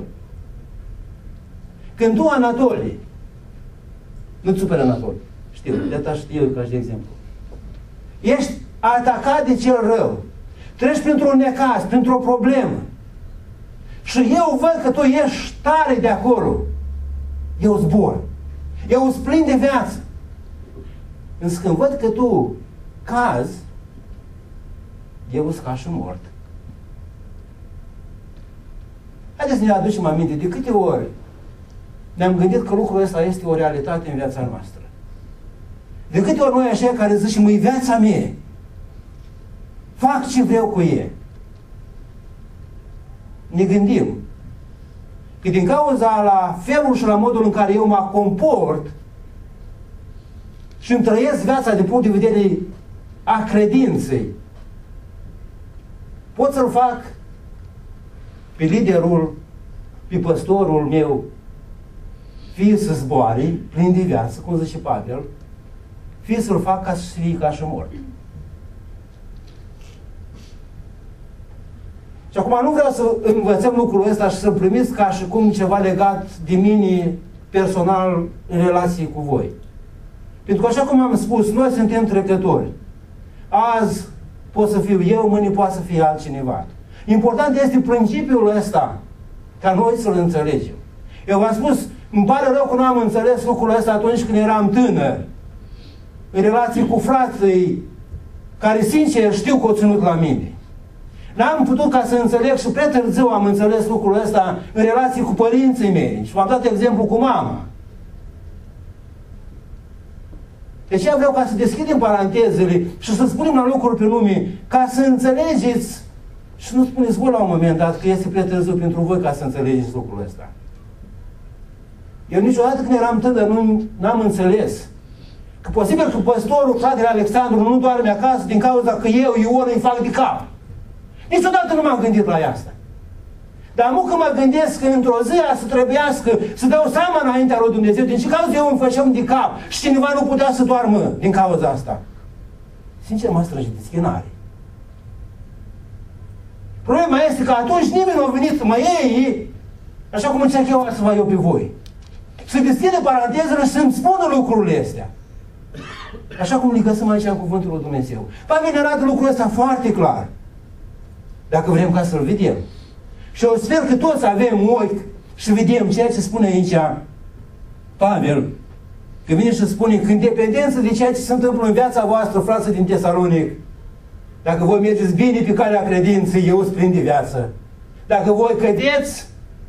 Când tu, Anatolie, nu-ți superi Anatolie, știu, de asta știu ca și de exemplu, ești atacat de cel rău, treci printr-un necaz, printr-o problemă și eu văd că tu ești tare de acolo, eu zbor, eu îți plin de viață. Însă când văd că tu cazi, eu îți ca și mort. Haideți să ne aducem aminte de câte ori ne-am gândit că lucrul ăsta este o realitate în viața noastră. De câte ori noi așa care zicem, măi, viața mea, fac ce vreau cu ea. Ne gândim că din cauza la felul și la modul în care eu mă comport și îmi trăiesc viața din punct de vedere a credinței, pot să-l fac pe liderul, pe păstorul meu, fie să zboare, plin de viață, cum zice Pavel, fie să-l fac ca să fie ca și mort. Și acum nu vreau să învățăm lucrul ăsta și să-l primiți ca și cum ceva legat de mine personal în relație cu voi. Pentru că așa cum am spus, noi suntem trecători. Azi pot să fiu eu, mâine poate să fie altcineva. Important este principiul ăsta, ca noi să-l înțelegem. Eu v-am spus, îmi pare rău că nu am înțeles lucrul ăsta atunci când eram tânăr, în relație cu frații care, sincer, știu că o ținut la mine. N-am putut ca să înțeleg și prea târziu am înțeles lucrul ăsta în relație cu părinții mei. Și v-am dat exemplu cu mama. Deci vreau ca să deschidem parantezele și să spunem la lucruri pe nume, ca să înțelegeți și nu spuneți voi la un moment dat că este prea târziu pentru voi ca să înțelegeți lucrul ăsta. Eu niciodată când eram tânăr n-am înțeles că posibil că păstorul, fratele Alexandru, nu doarme acasă din cauza că eu, Ion, îi fac de cap. Niciodată nu m-am gândit la asta. Dar nu că mă gândesc că într-o zi să trebuiască să dau seama înaintea lui Dumnezeu din ce cauză eu îmi făceam de cap și cineva nu putea să doarmă din cauza asta. Sincer, mă strânge de schinare. Problema este că atunci nimeni nu a venit să mă iei, așa cum încerc eu să vă iau pe voi. Să deschidă parantezele și să-mi spună lucrurile astea. Așa cum le găsim aici în Cuvântul lui Dumnezeu. Pavel ne arată lucrul ăsta foarte clar. Dacă vrem ca să-l vedem. Și eu sper că toți avem ochi și vedem ceea ce spune aici Pavel. Că vine și spune că în dependență de ceea ce se întâmplă în viața voastră, frații din Tesalonic, dacă voi mergeți bine pe calea credinței, eu îți prind de viață. Dacă voi cădeți,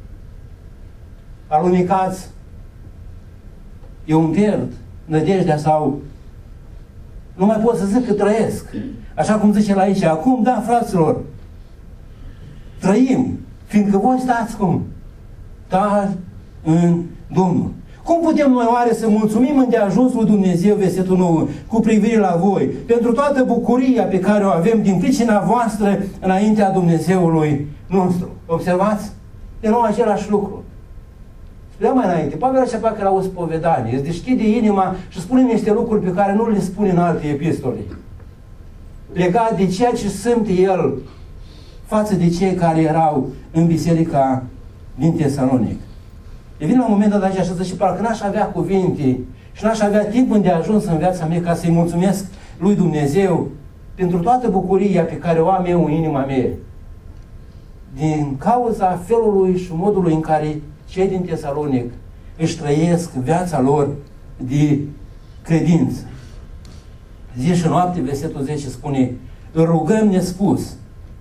alunecați, eu îmi pierd nădejdea sau nu mai pot să zic că trăiesc. Așa cum zice la aici, acum, da, fraților, trăim, fiindcă voi stați cum? Tari în Domnul. Cum putem noi oare să mulțumim îndeajuns lui Dumnezeu, versetul 9, cu privire la voi, pentru toată bucuria pe care o avem din pricina voastră înaintea Dumnezeului nostru? Observați? E nou același lucru. Spunea mai înainte, Pavel începea că era o spovedanie, îți deschide inima și spune niște lucruri pe care nu le spune în alte epistole. Legat de ceea ce simte el față de cei care erau în biserica din Tesalonic. E vine la un moment dat aici și zice, parcă n-aș avea cuvinte și n-aș avea timp îndeajuns în viața mea ca să-i mulțumesc lui Dumnezeu pentru toată bucuria pe care o am eu în inima mea. Din cauza felului și modului în care cei din Tesalonic își trăiesc viața lor de credință. Zi și noapte, versetul 10 spune, îl rugăm nespus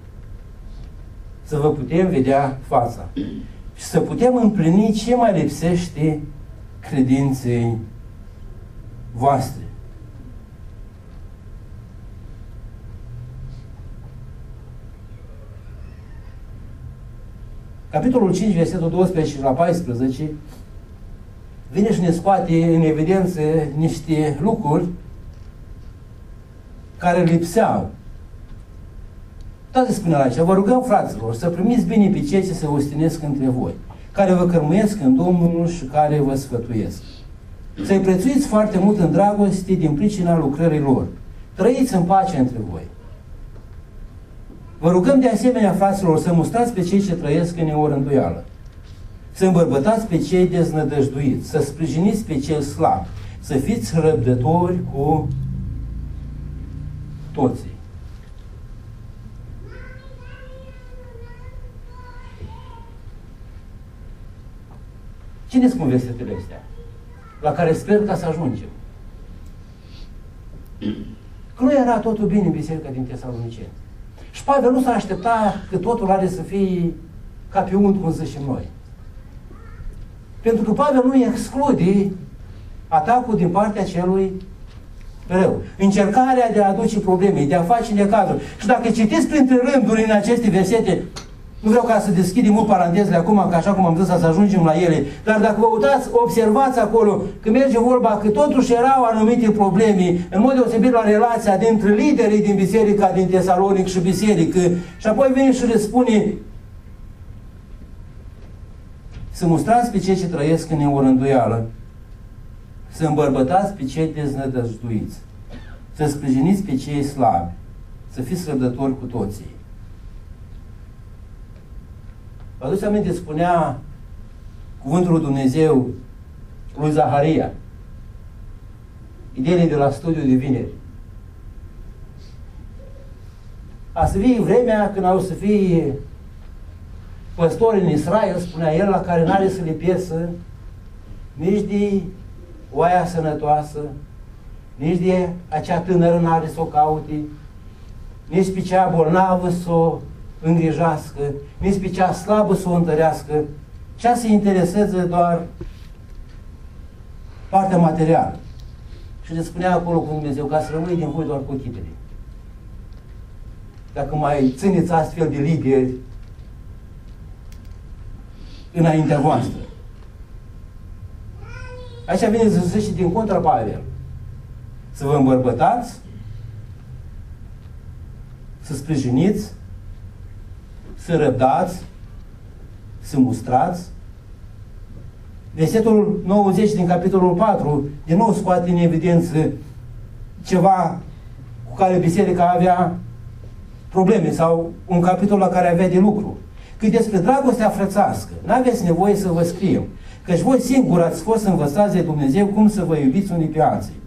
să vă putem vedea fața și să putem împlini ce mai lipsește credinței voastre. Capitolul 5, versetul 12 la 14 vine și ne scoate în evidență niște lucruri care lipseau. Toate spune aici, vă rugăm, fraților, să primiți bine pe cei ce se ostinesc între voi, care vă cărmuiesc în Domnul și care vă sfătuiesc. Să-i prețuiți foarte mult în dragoste din pricina lucrării lor. Trăiți în pace între voi. Vă rugăm de asemenea, fraților, să mustrați pe cei ce trăiesc în neorânduială, să îmbărbătați pe cei deznădăjduiți, să sprijiniți pe cei slabi, să fiți răbdători cu toții. Cine spun versetele astea? La care sper ca să ajungem. Că nu era totul bine în biserica din Tesaloniceni. Și Pavel nu s-a aștepta că totul are să fie ca pe unt, cum zicem noi. Pentru că Pavel nu exclude atacul din partea celui rău. Încercarea de a aduce probleme, de a face necazuri. Și dacă citiți printre rânduri în aceste versete, Nu vreau ca să deschidem mult parantezele acum, că așa cum am zis, să ajungem la ele. Dar dacă vă uitați, observați acolo că merge vorba că totuși erau anumite probleme, în mod deosebit la relația dintre liderii din biserica din Tesalonic și biserică. Și apoi vine și le spune să mustrați pe cei ce trăiesc în neorânduială, să îmbărbătați pe cei deznădăjduiți, să sprijiniți pe cei slabi, să fiți răbdători cu toții. Vă aduceți aminte, spunea cuvântul lui Dumnezeu lui Zaharia, ideile de la studiu de vineri. A să fie vremea când au să fie păstori în Israel, spunea el, la care n-are să le piesă nici de oaia sănătoasă, nici de acea tânără n-are să o caute, nici pe cea bolnavă să o îngrijească, nici pe cea slabă să o întărească, cea să intereseze doar partea materială. Și le spunea acolo cu Dumnezeu, ca să rămâi din voi doar cu chipele. Dacă mai țineți astfel de lideri înaintea voastră. Aici vine să zice și din contra Pavel. Să vă îmbărbătați, să sprijiniți, să răbdați, să mustrați. Versetul 90 din capitolul 4 din nou scoate în evidență ceva cu care biserica avea probleme sau un capitol la care avea de lucru. Cât despre dragostea frățească, n-aveți nevoie să vă scriem, căci voi singuri ați fost învățați de Dumnezeu cum să vă iubiți unii pe alții.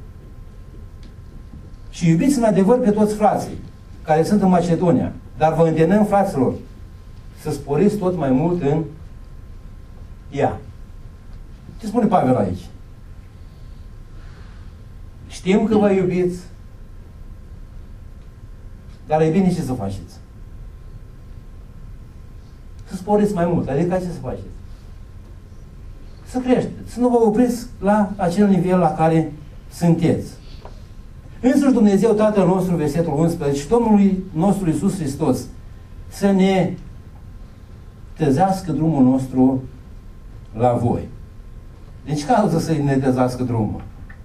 Și iubiți în adevăr pe toți frații care sunt în Macedonia, dar vă îndemnăm, fraților, să sporiți tot mai mult în ea. Ce spune Pavel aici? Știm că vă iubiți, dar e bine ce să faceți. Să sporiți mai mult. Adică ce să faceți? Să creșteți. Să nu vă opriți la acel nivel la care sunteți. Însuși Dumnezeu Tatăl nostru, versetul 11, și Domnul nostru Iisus Hristos să ne tezească drumul nostru la voi. Deci cauză să ne tezească drumul?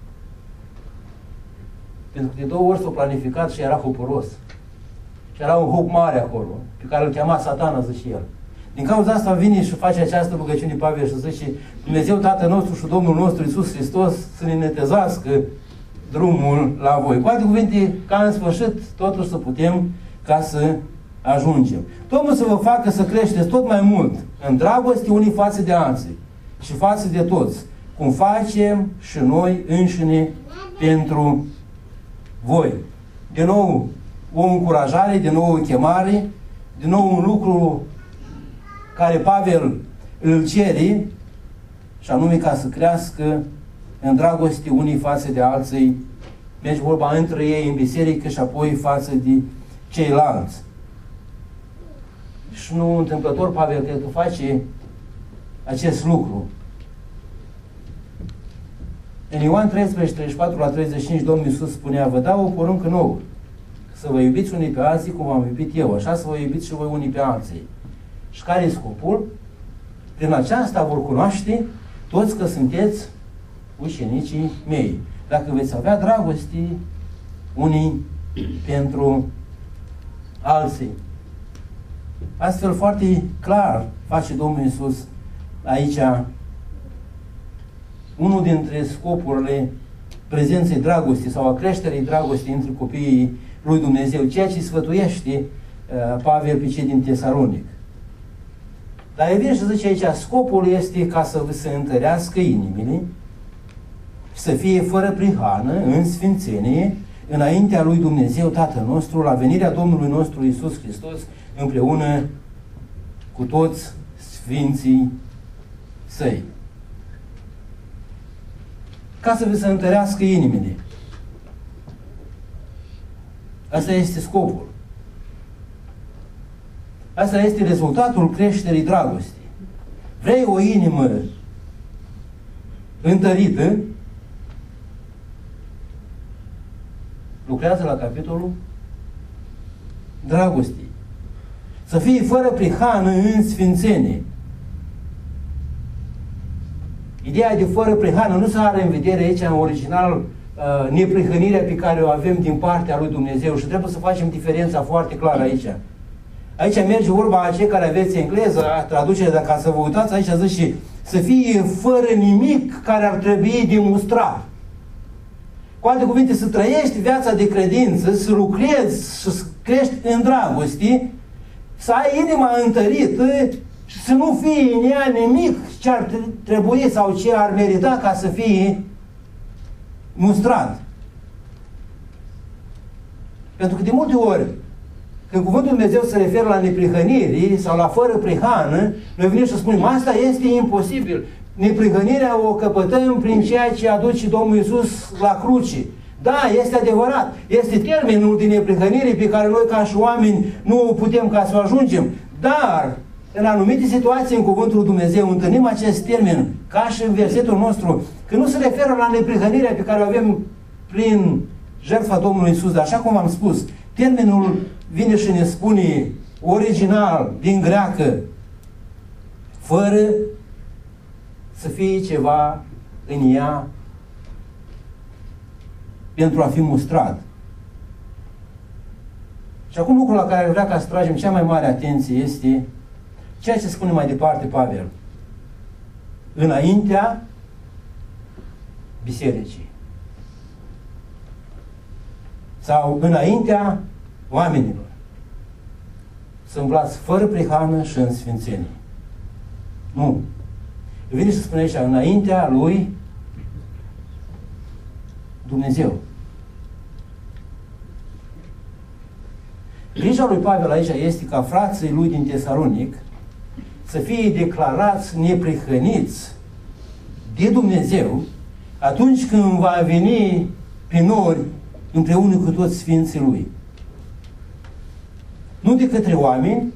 Pentru că de 2 ori s-a planificat și era hopuros. Și era un hop mare acolo, pe care îl chema Satana, zice el. Din cauza asta vine și face această rugăciune Pavel și zice Dumnezeu Tatăl nostru și Domnul nostru Iisus Hristos să ne netezească drumul la voi. Cu alte cuvinte, ca în sfârșit, totuși să putem ca să ajungem. Domnul să vă facă să creșteți tot mai mult în dragoste unii față de alții și față de toți, cum facem și noi înșine pentru voi. De nou, o încurajare, de nou o chemare, de nou un lucru care Pavel îl cere, și anume ca să crească în dragoste unii față de alții, merge vorba între ei în biserică și apoi față de ceilalți. Și nu întâmplător Pavel cred că face acest lucru. În Ioan 13, 34 la 35, Domnul Iisus spunea, vă dau o poruncă nouă, să vă iubiți unii pe alții cum am iubit eu, așa să vă iubiți și voi unii pe alții. Și care e scopul? Prin aceasta vor cunoaște toți că sunteți ucenicii mei. Dacă veți avea dragoste unii pentru alții. Astfel foarte clar face Domnul Iisus aici unul dintre scopurile prezenței dragostei sau a creșterii dragostei între copiii lui Dumnezeu, ceea ce sfătuiește Pavel pe cei din Tesalonic. Dar e bine și zice aici, scopul este ca să vă se întărească inimile, să fie fără prihană, în sfințenie, înaintea lui Dumnezeu Tatăl nostru, la venirea Domnului nostru Iisus Hristos, împreună cu toți sfinții săi. Ca să vă se întărească inimile. Asta este scopul. Asta este rezultatul creșterii dragostei. Vrei o inimă întărită? Lucrează la capitolul dragostei. Să fie fără prihană în sfințenie. Ideea de fără prihană nu se are în vedere aici, în original, neprihănirea pe care o avem din partea lui Dumnezeu și trebuie să facem diferența foarte clară aici. Aici merge vorba a cei care aveți engleză, traducerea, dacă ca să vă uitați, aici zice să fie fără nimic care ar trebui demonstrat. Cu alte cuvinte, să trăiești viața de credință, să lucrezi și să crești în dragoste, să ai inima întărită și să nu fie în ea nimic ce ar trebui sau ce ar merita ca să fie mustrat. Pentru că de multe ori, când cuvântul Dumnezeu se referă la neprihănire sau la fără prihană, noi venim și spunem, asta este imposibil. Neprihănirea o căpătăm prin ceea ce aduce Domnul Iisus la cruce. Da, este adevărat. Este termenul de neprihănire pe care noi ca și oameni nu o putem ca să o ajungem. Dar, în anumite situații în cuvântul lui Dumnezeu întâlnim acest termen, ca și în versetul nostru, că nu se referă la neprihănirea pe care o avem prin jertfa Domnului Iisus. Dar așa cum am spus, termenul vine și ne spune original, din greacă, fără să fie ceva în ea pentru a fi mustrat. Și acum lucrul la care vrea ca să tragem cea mai mare atenție este ceea ce spune mai departe Pavel. Înaintea bisericii. Sau înaintea oamenilor. Să îmblați fără prihană și în sfințenie. Nu. Vine să spune aici, înaintea lui Dumnezeu. Grija lui Pavel aici este ca frații lui din Tesalonic să fie declarați neprihăniți de Dumnezeu atunci când va veni pe nori împreună cu toți sfinții lui. Nu de către oameni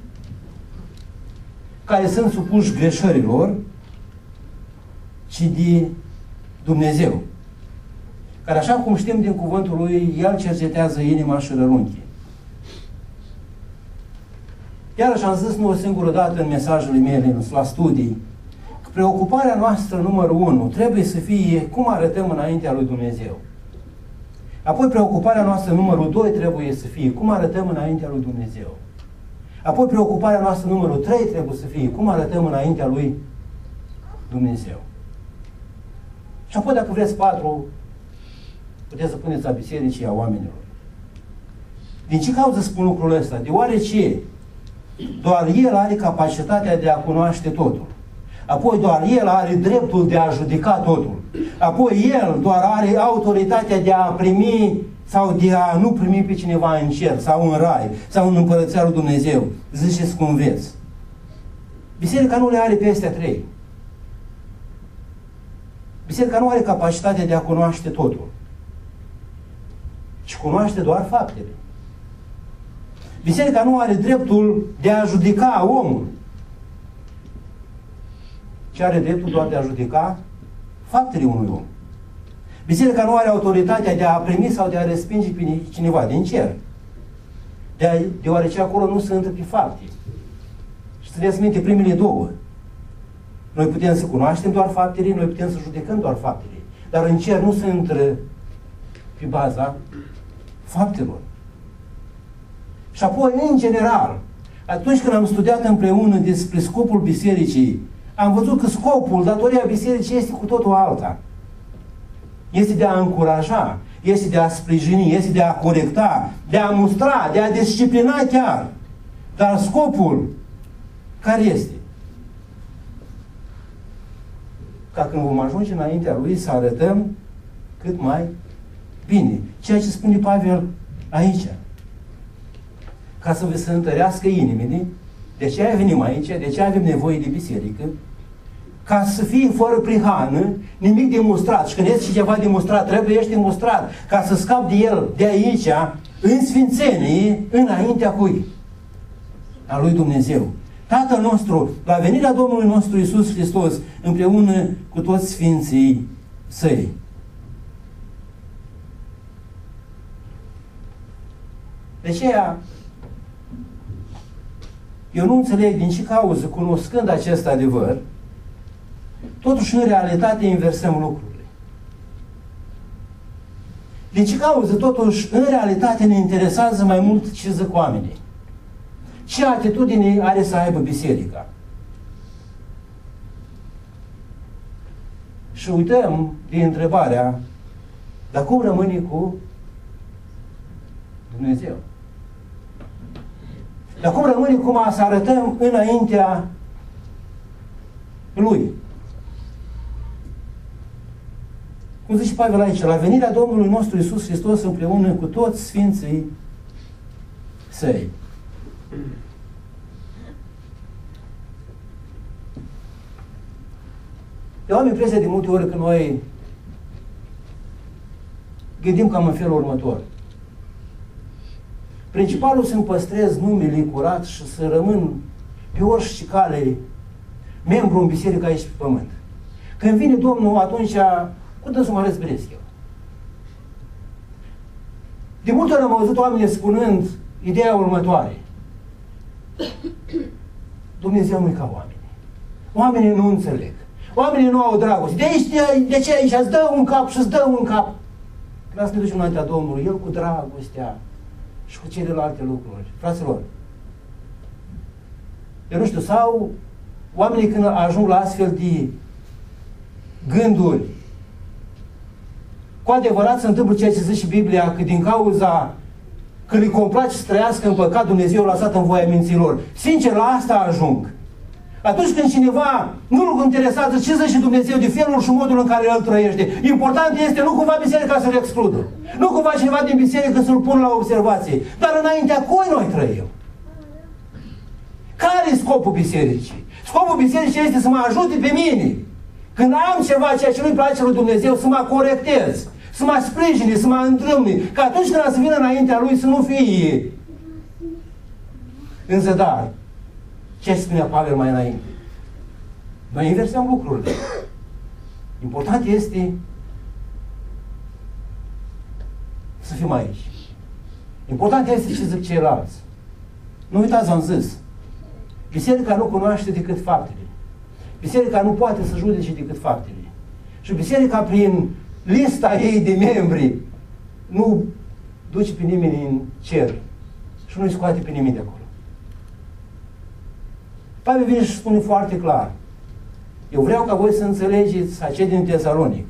care sunt supuși greșărilor, ci de Dumnezeu, care, așa cum știm din cuvântul lui, El cercetează inima și rărunchii. Iarăși am zis nu o singură dată în mesajele mele, la studii, că preocuparea noastră numărul 1 trebuie să fie cum arătăm înaintea lui Dumnezeu. Apoi preocuparea noastră numărul 2 trebuie să fie cum arătăm înaintea lui Dumnezeu. Apoi preocuparea noastră numărul 3 trebuie să fie cum arătăm înaintea lui Dumnezeu. Și apoi, dacă vreți 4, puteți să puneți a bisericii, a oamenilor. Din ce cauză spun lucrul ăsta? Deoarece doar El are capacitatea de a cunoaște totul. Apoi doar El are dreptul de a judeca totul. Apoi El doar are autoritatea de a primi sau de a nu primi pe cineva în cer sau în rai sau în împărăția lui Dumnezeu. Ziceți cum veți. Biserica nu le are pe astea 3. Biserica nu are capacitatea de a cunoaște totul, ci cunoaște doar faptele. Biserica nu are dreptul de a judeca omul, ci are dreptul doar de a judeca faptele unui om. Biserica nu are autoritatea de a primi sau de a respinge pe cineva din cer, deoarece acolo nu se intră pe fapte. Și țineți minte primele 2. Noi putem să cunoaștem doar faptele, noi putem să judecăm doar faptele. Dar în cer nu se intră pe baza faptelor. Și apoi, în general, atunci când am studiat împreună despre scopul bisericii, am văzut că scopul, datoria bisericii este cu totul alta. Este de a încuraja, este de a sprijini, este de a corecta, de a mustra, de a disciplina chiar. Dar scopul, care este? Ca când vom ajunge înaintea Lui să arătăm cât mai bine. Ceea ce spune Pavel aici. Ca să vă se întărească inimile, de ce venim aici, de ce avem nevoie de biserică, ca să fie fără prihană, nimic demonstrat. Și când este ceva demonstrat, trebuie ești demonstrat, ca să scap de el, de aici, în sfințenie, înaintea cui? A lui Dumnezeu. Tatăl nostru, la venirea Domnului nostru Iisus Hristos, împreună cu toți sfinții săi. De aceea, Eu nu înțeleg din ce cauză, cunoscând acest adevăr, totuși în realitate inversăm lucrurile. Din ce cauză, totuși, în realitate ne interesează mai mult ce zic oamenii. Ce atitudine are să aibă biserica. Și uităm din întrebarea, dar cum rămâne cu Dumnezeu? Dar cum rămâne cum să arătăm înaintea Lui? Cum zice Pavel aici, la venirea Domnului nostru Iisus Hristos împreună cu toți Sfinții Săi. Eu am impresia de multe ori că noi gândim cam în felul următor. Principalul să-mi păstrez numele curat și să rămân pe orice cale membru în biserică aici pe pământ. Când vine Domnul, atunci cum dă să mă răzbresc eu? De multe ori am auzit oamenii spunând ideea următoare. Dumnezeu nu-i ca oamenii. Oamenii nu înțeleg. Oamenii nu au dragoste. De ce aici? Îți dă un cap și îți dă un cap. Când să ne ducem înaintea Domnului, El cu dragostea și cu celelalte lucruri. Fraților, eu nu știu, sau oamenii când ajung la astfel de gânduri, cu adevărat se întâmplă ceea ce zice și Biblia, că din cauza că îi complace să trăiască în păcat, Dumnezeu l-a lăsat în voia minților. Sincer, la asta ajung. Atunci când cineva nu-l interesează ce zice Dumnezeu de felul și modul în care el trăiește, important este nu cumva biserica să-l excludă. Nu cumva cineva din biserică să-l pună la observație. Dar înaintea cui noi trăim? Care e scopul bisericii? Scopul bisericii este să mă ajute pe mine. Când am ceva ceea ce nu-i place lui Dumnezeu, să mă corectez, să mă sprijine, să mă îndrămne. Că atunci când am să vină înaintea Lui să nu fie în zădar. Ce spunea Pavel mai înainte? Noi inversăm lucrurile. Important este să fim aici. Important este ce zic ceilalți. Nu uitați, am zis. Biserica nu cunoaște decât faptele. Biserica nu poate să judece decât faptele. Și biserica, prin lista ei de membri, nu duce pe nimeni în cer. Și nu-i scoate pe nimeni de acolo. Pavel vine și spune foarte clar. Eu vreau ca voi să înțelegeți acei din Tesalonic.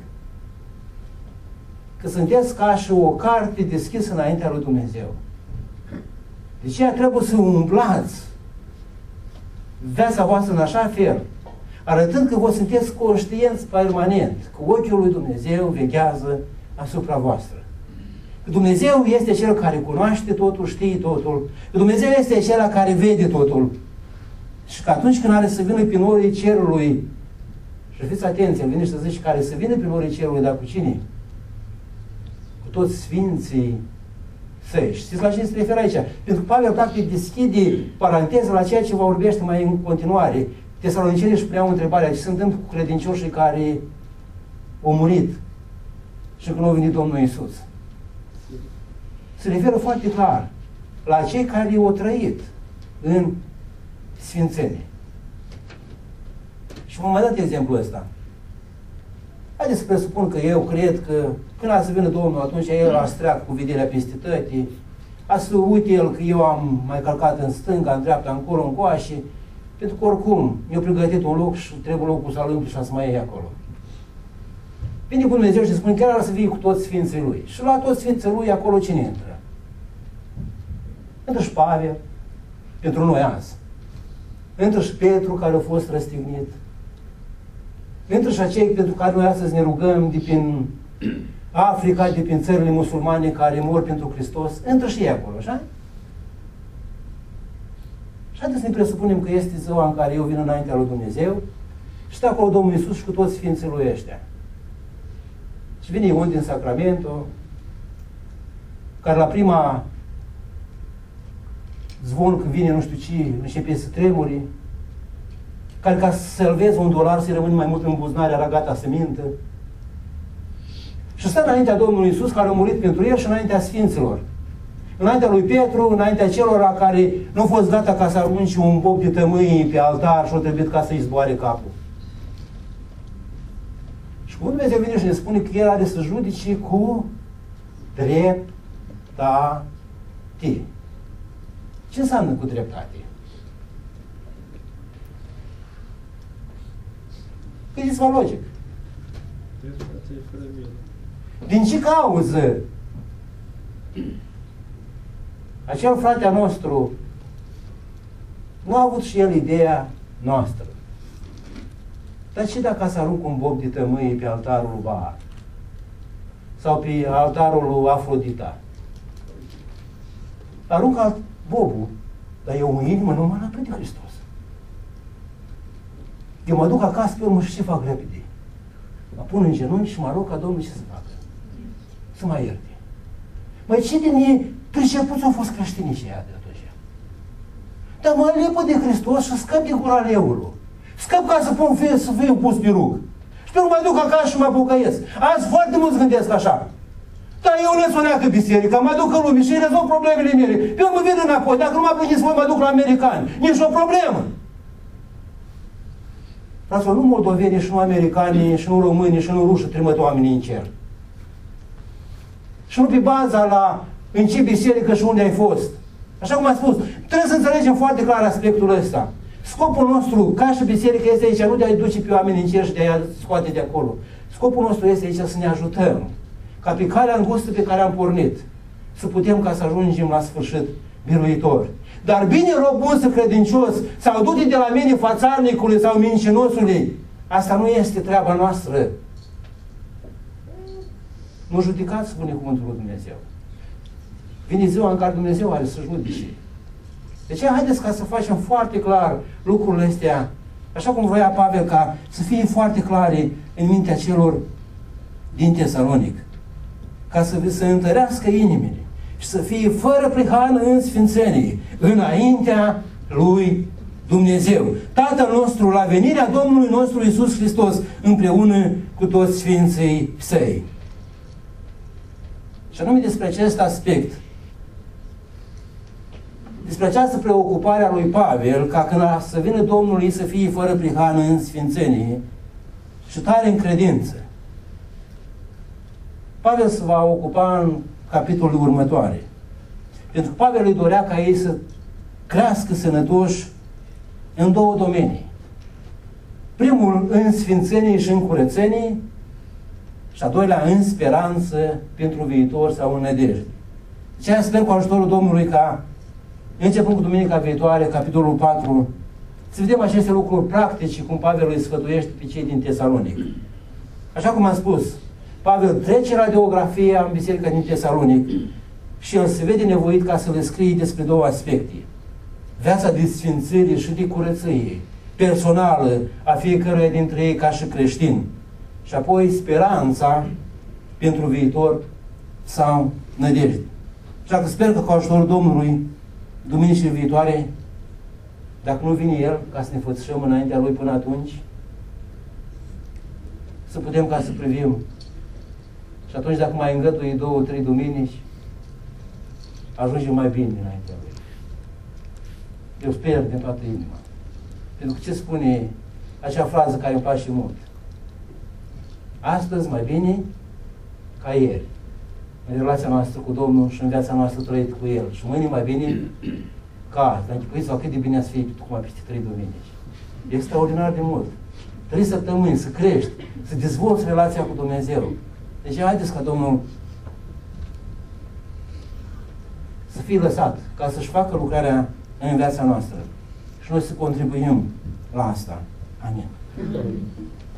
Că sunteți ca și o carte deschisă înaintea lui Dumnezeu. De aceea trebuie să umblați viața voastră în așa fel, arătând că voi sunteți conștienți permanent, că ochiul lui Dumnezeu veghează asupra voastră. Că Dumnezeu este Cel care cunoaște totul, știe totul, că Dumnezeu este Cel care vede totul. Și că atunci când are să vină prin norii cerului, și fiți atenți, el vine și să zice care să vină prin norii cerului, dar cu cine? Cu toți Sfinții Săi. Știți la ce se referă aici? Pentru că Pavel practic deschide paranteză la ceea ce vă vorbește mai în continuare. Tesalonicenii își puneau întrebarea ce se întâmplă cu credincioșii care au murit și când au venit Domnul Iisus. Se referă foarte clar la cei care au trăit în sfințenie. Și v-am mai dat exemplul ăsta. Haideți să presupun că eu cred că când a să vină Domnul, atunci el a să treacă cu vederea peste tătii, a să uite el că eu am mai călcat în stânga, în dreapta, încolo, încoașe, pentru că oricum mi-a pregătit un loc și trebuie locul să-l împli și să mă iei acolo. Vine cu Dumnezeu și spune chiar ar să vii cu toți Sfinții Lui. Și la toți Sfinții Lui acolo cine intră? Intră și Pavel, pentru noi azi. Intră și Petru, care a fost răstignit. Intră și acei pentru care noi astăzi ne rugăm de prin Africa, de prin țările musulmane care mor pentru Hristos. Intră și ei acolo, așa? Și haideți să ne presupunem că este ziua în care eu vin înaintea lui Dumnezeu și stă acolo Domnul Iisus și cu toți Sfinții Lui ăștia. Și vine Ion din Sacramento, care la prima zvon când vine nu știu ce, începe să tremuri, care ca să salveze $1 să-i rămâne mai mult în buzunar, era gata să mintă. Și stă înaintea Domnului Iisus, care a murit pentru el și înaintea Sfinților, înaintea lui Petru, înaintea celor care nu au fost gata ca să arunci un bob de tămâie pe altar și au trebuit ca să-i zboare capul. Și cum Dumnezeu vine și ne spune că El are să judece cu dreptate. Ce înseamnă cu dreptate? Gândiți-vă logic. Din ce cauză acel frate nostru nu a avut și el ideea noastră? Dar ce dacă să arunc un bob de tămâie pe altarul lui Baal? Sau pe altarul lui Afrodita? Arunc bobul, dar eu în inimă nu mă înapoi de Hristos. Eu mă duc acasă pe urmă și ce fac repede? Mă pun în genunchi și mă rog ca Domnul ce să facă? Să mă ierte. Măi, ce din ei pricepuți au fost creștinii și ea de atunci? Dar mă lepă de Hristos și scap de gura leului. Scap ca să fiu pus pe rug. Și pe urmă mă duc acasă și mă pocăiesc. Azi foarte mulți gândesc așa. Dar eu nu spunea că biserica, mă duc în lume și rezolv problemele mele. Pe urmă vin înapoi. Dacă nu mă plângeți voi, mă duc la americani. Nici o problemă. Fraților, nu moldovenii și nu americanii și nu românii și nu rușii trimit oamenii în cer. Și nu pe baza la în ce biserică și unde ai fost. Așa cum am spus, trebuie să înțelegem foarte clar aspectul ăsta. Scopul nostru, ca și biserică, este aici nu de a-i duce pe oameni în cer și de a-i scoate de acolo. Scopul nostru este aici să ne ajutăm. Ca pe calea îngustă pe care am pornit, să putem ca să ajungem la sfârșit biruitor. Dar bine, rob bun să credincios, sau du-te de la mine fațarnicului sau mincinosului, asta nu este treaba noastră. Nu judecați, spune cuvântul lui Dumnezeu. Vine ziua în care Dumnezeu are să judece. Deci haideți ca să facem foarte clar lucrurile astea, așa cum voia Pavel, ca să fie foarte clare în mintea celor din Tesalonic. Ca să întărească inimile și să fie fără prihană în sfințenie, înaintea lui Dumnezeu. Tatăl nostru, la venirea Domnului nostru Iisus Hristos, împreună cu toți sfinții săi. Și anume despre acest aspect, despre această preocupare a lui Pavel, ca când să vină Domnul ei să fie fără prihană în sfințenie și tare în credință. Pavel se va ocupa în capitolul următoare. Pentru că Pavel îi dorea ca ei să crească sănătoși în două domenii. Primul în sfințenie și în curățenie și a doilea în speranță pentru viitor sau în nădejde. Ce sper cu ajutorul Domnului ca începând cu duminica viitoare, capitolul 4, să vedem aceste lucruri practice, cum Pavel îi sfătuiește pe cei din Tesalonic. Așa cum am spus, Pavel trece radiografia în biserica din Tesalonic și el se vede nevoit ca să le scrie despre două aspecte. Viața de sfințire și de curăție personală a fiecăruia dintre ei ca și creștin. Și apoi speranța pentru viitor sau nădejde. Așa că sper că cu ajutorul Domnului, duminicile viitoare, dacă nu vine El, ca să ne fățișăm înaintea Lui până atunci, să putem ca să privim. Și atunci, dacă mai îngătui 2-3 duminici, ajungem mai bine înaintea Lui. Eu sper din toată inima. Pentru că ce spune acea frază care îmi place mult? Astăzi mai bine ca ieri. În relația noastră cu Domnul și în viața noastră trăită cu El. Și mâine mai bine ca azi. Dar închipuiți-vă cât de bine ați fi cum peste 3 duminici. E extraordinar de mult. 3 săptămâni să crești, să dezvolți relația cu Dumnezeu. Deci haideți ca Domnul să fie lăsat, ca să-și facă lucrarea în viața noastră. Și noi să contribuim la asta. Amin.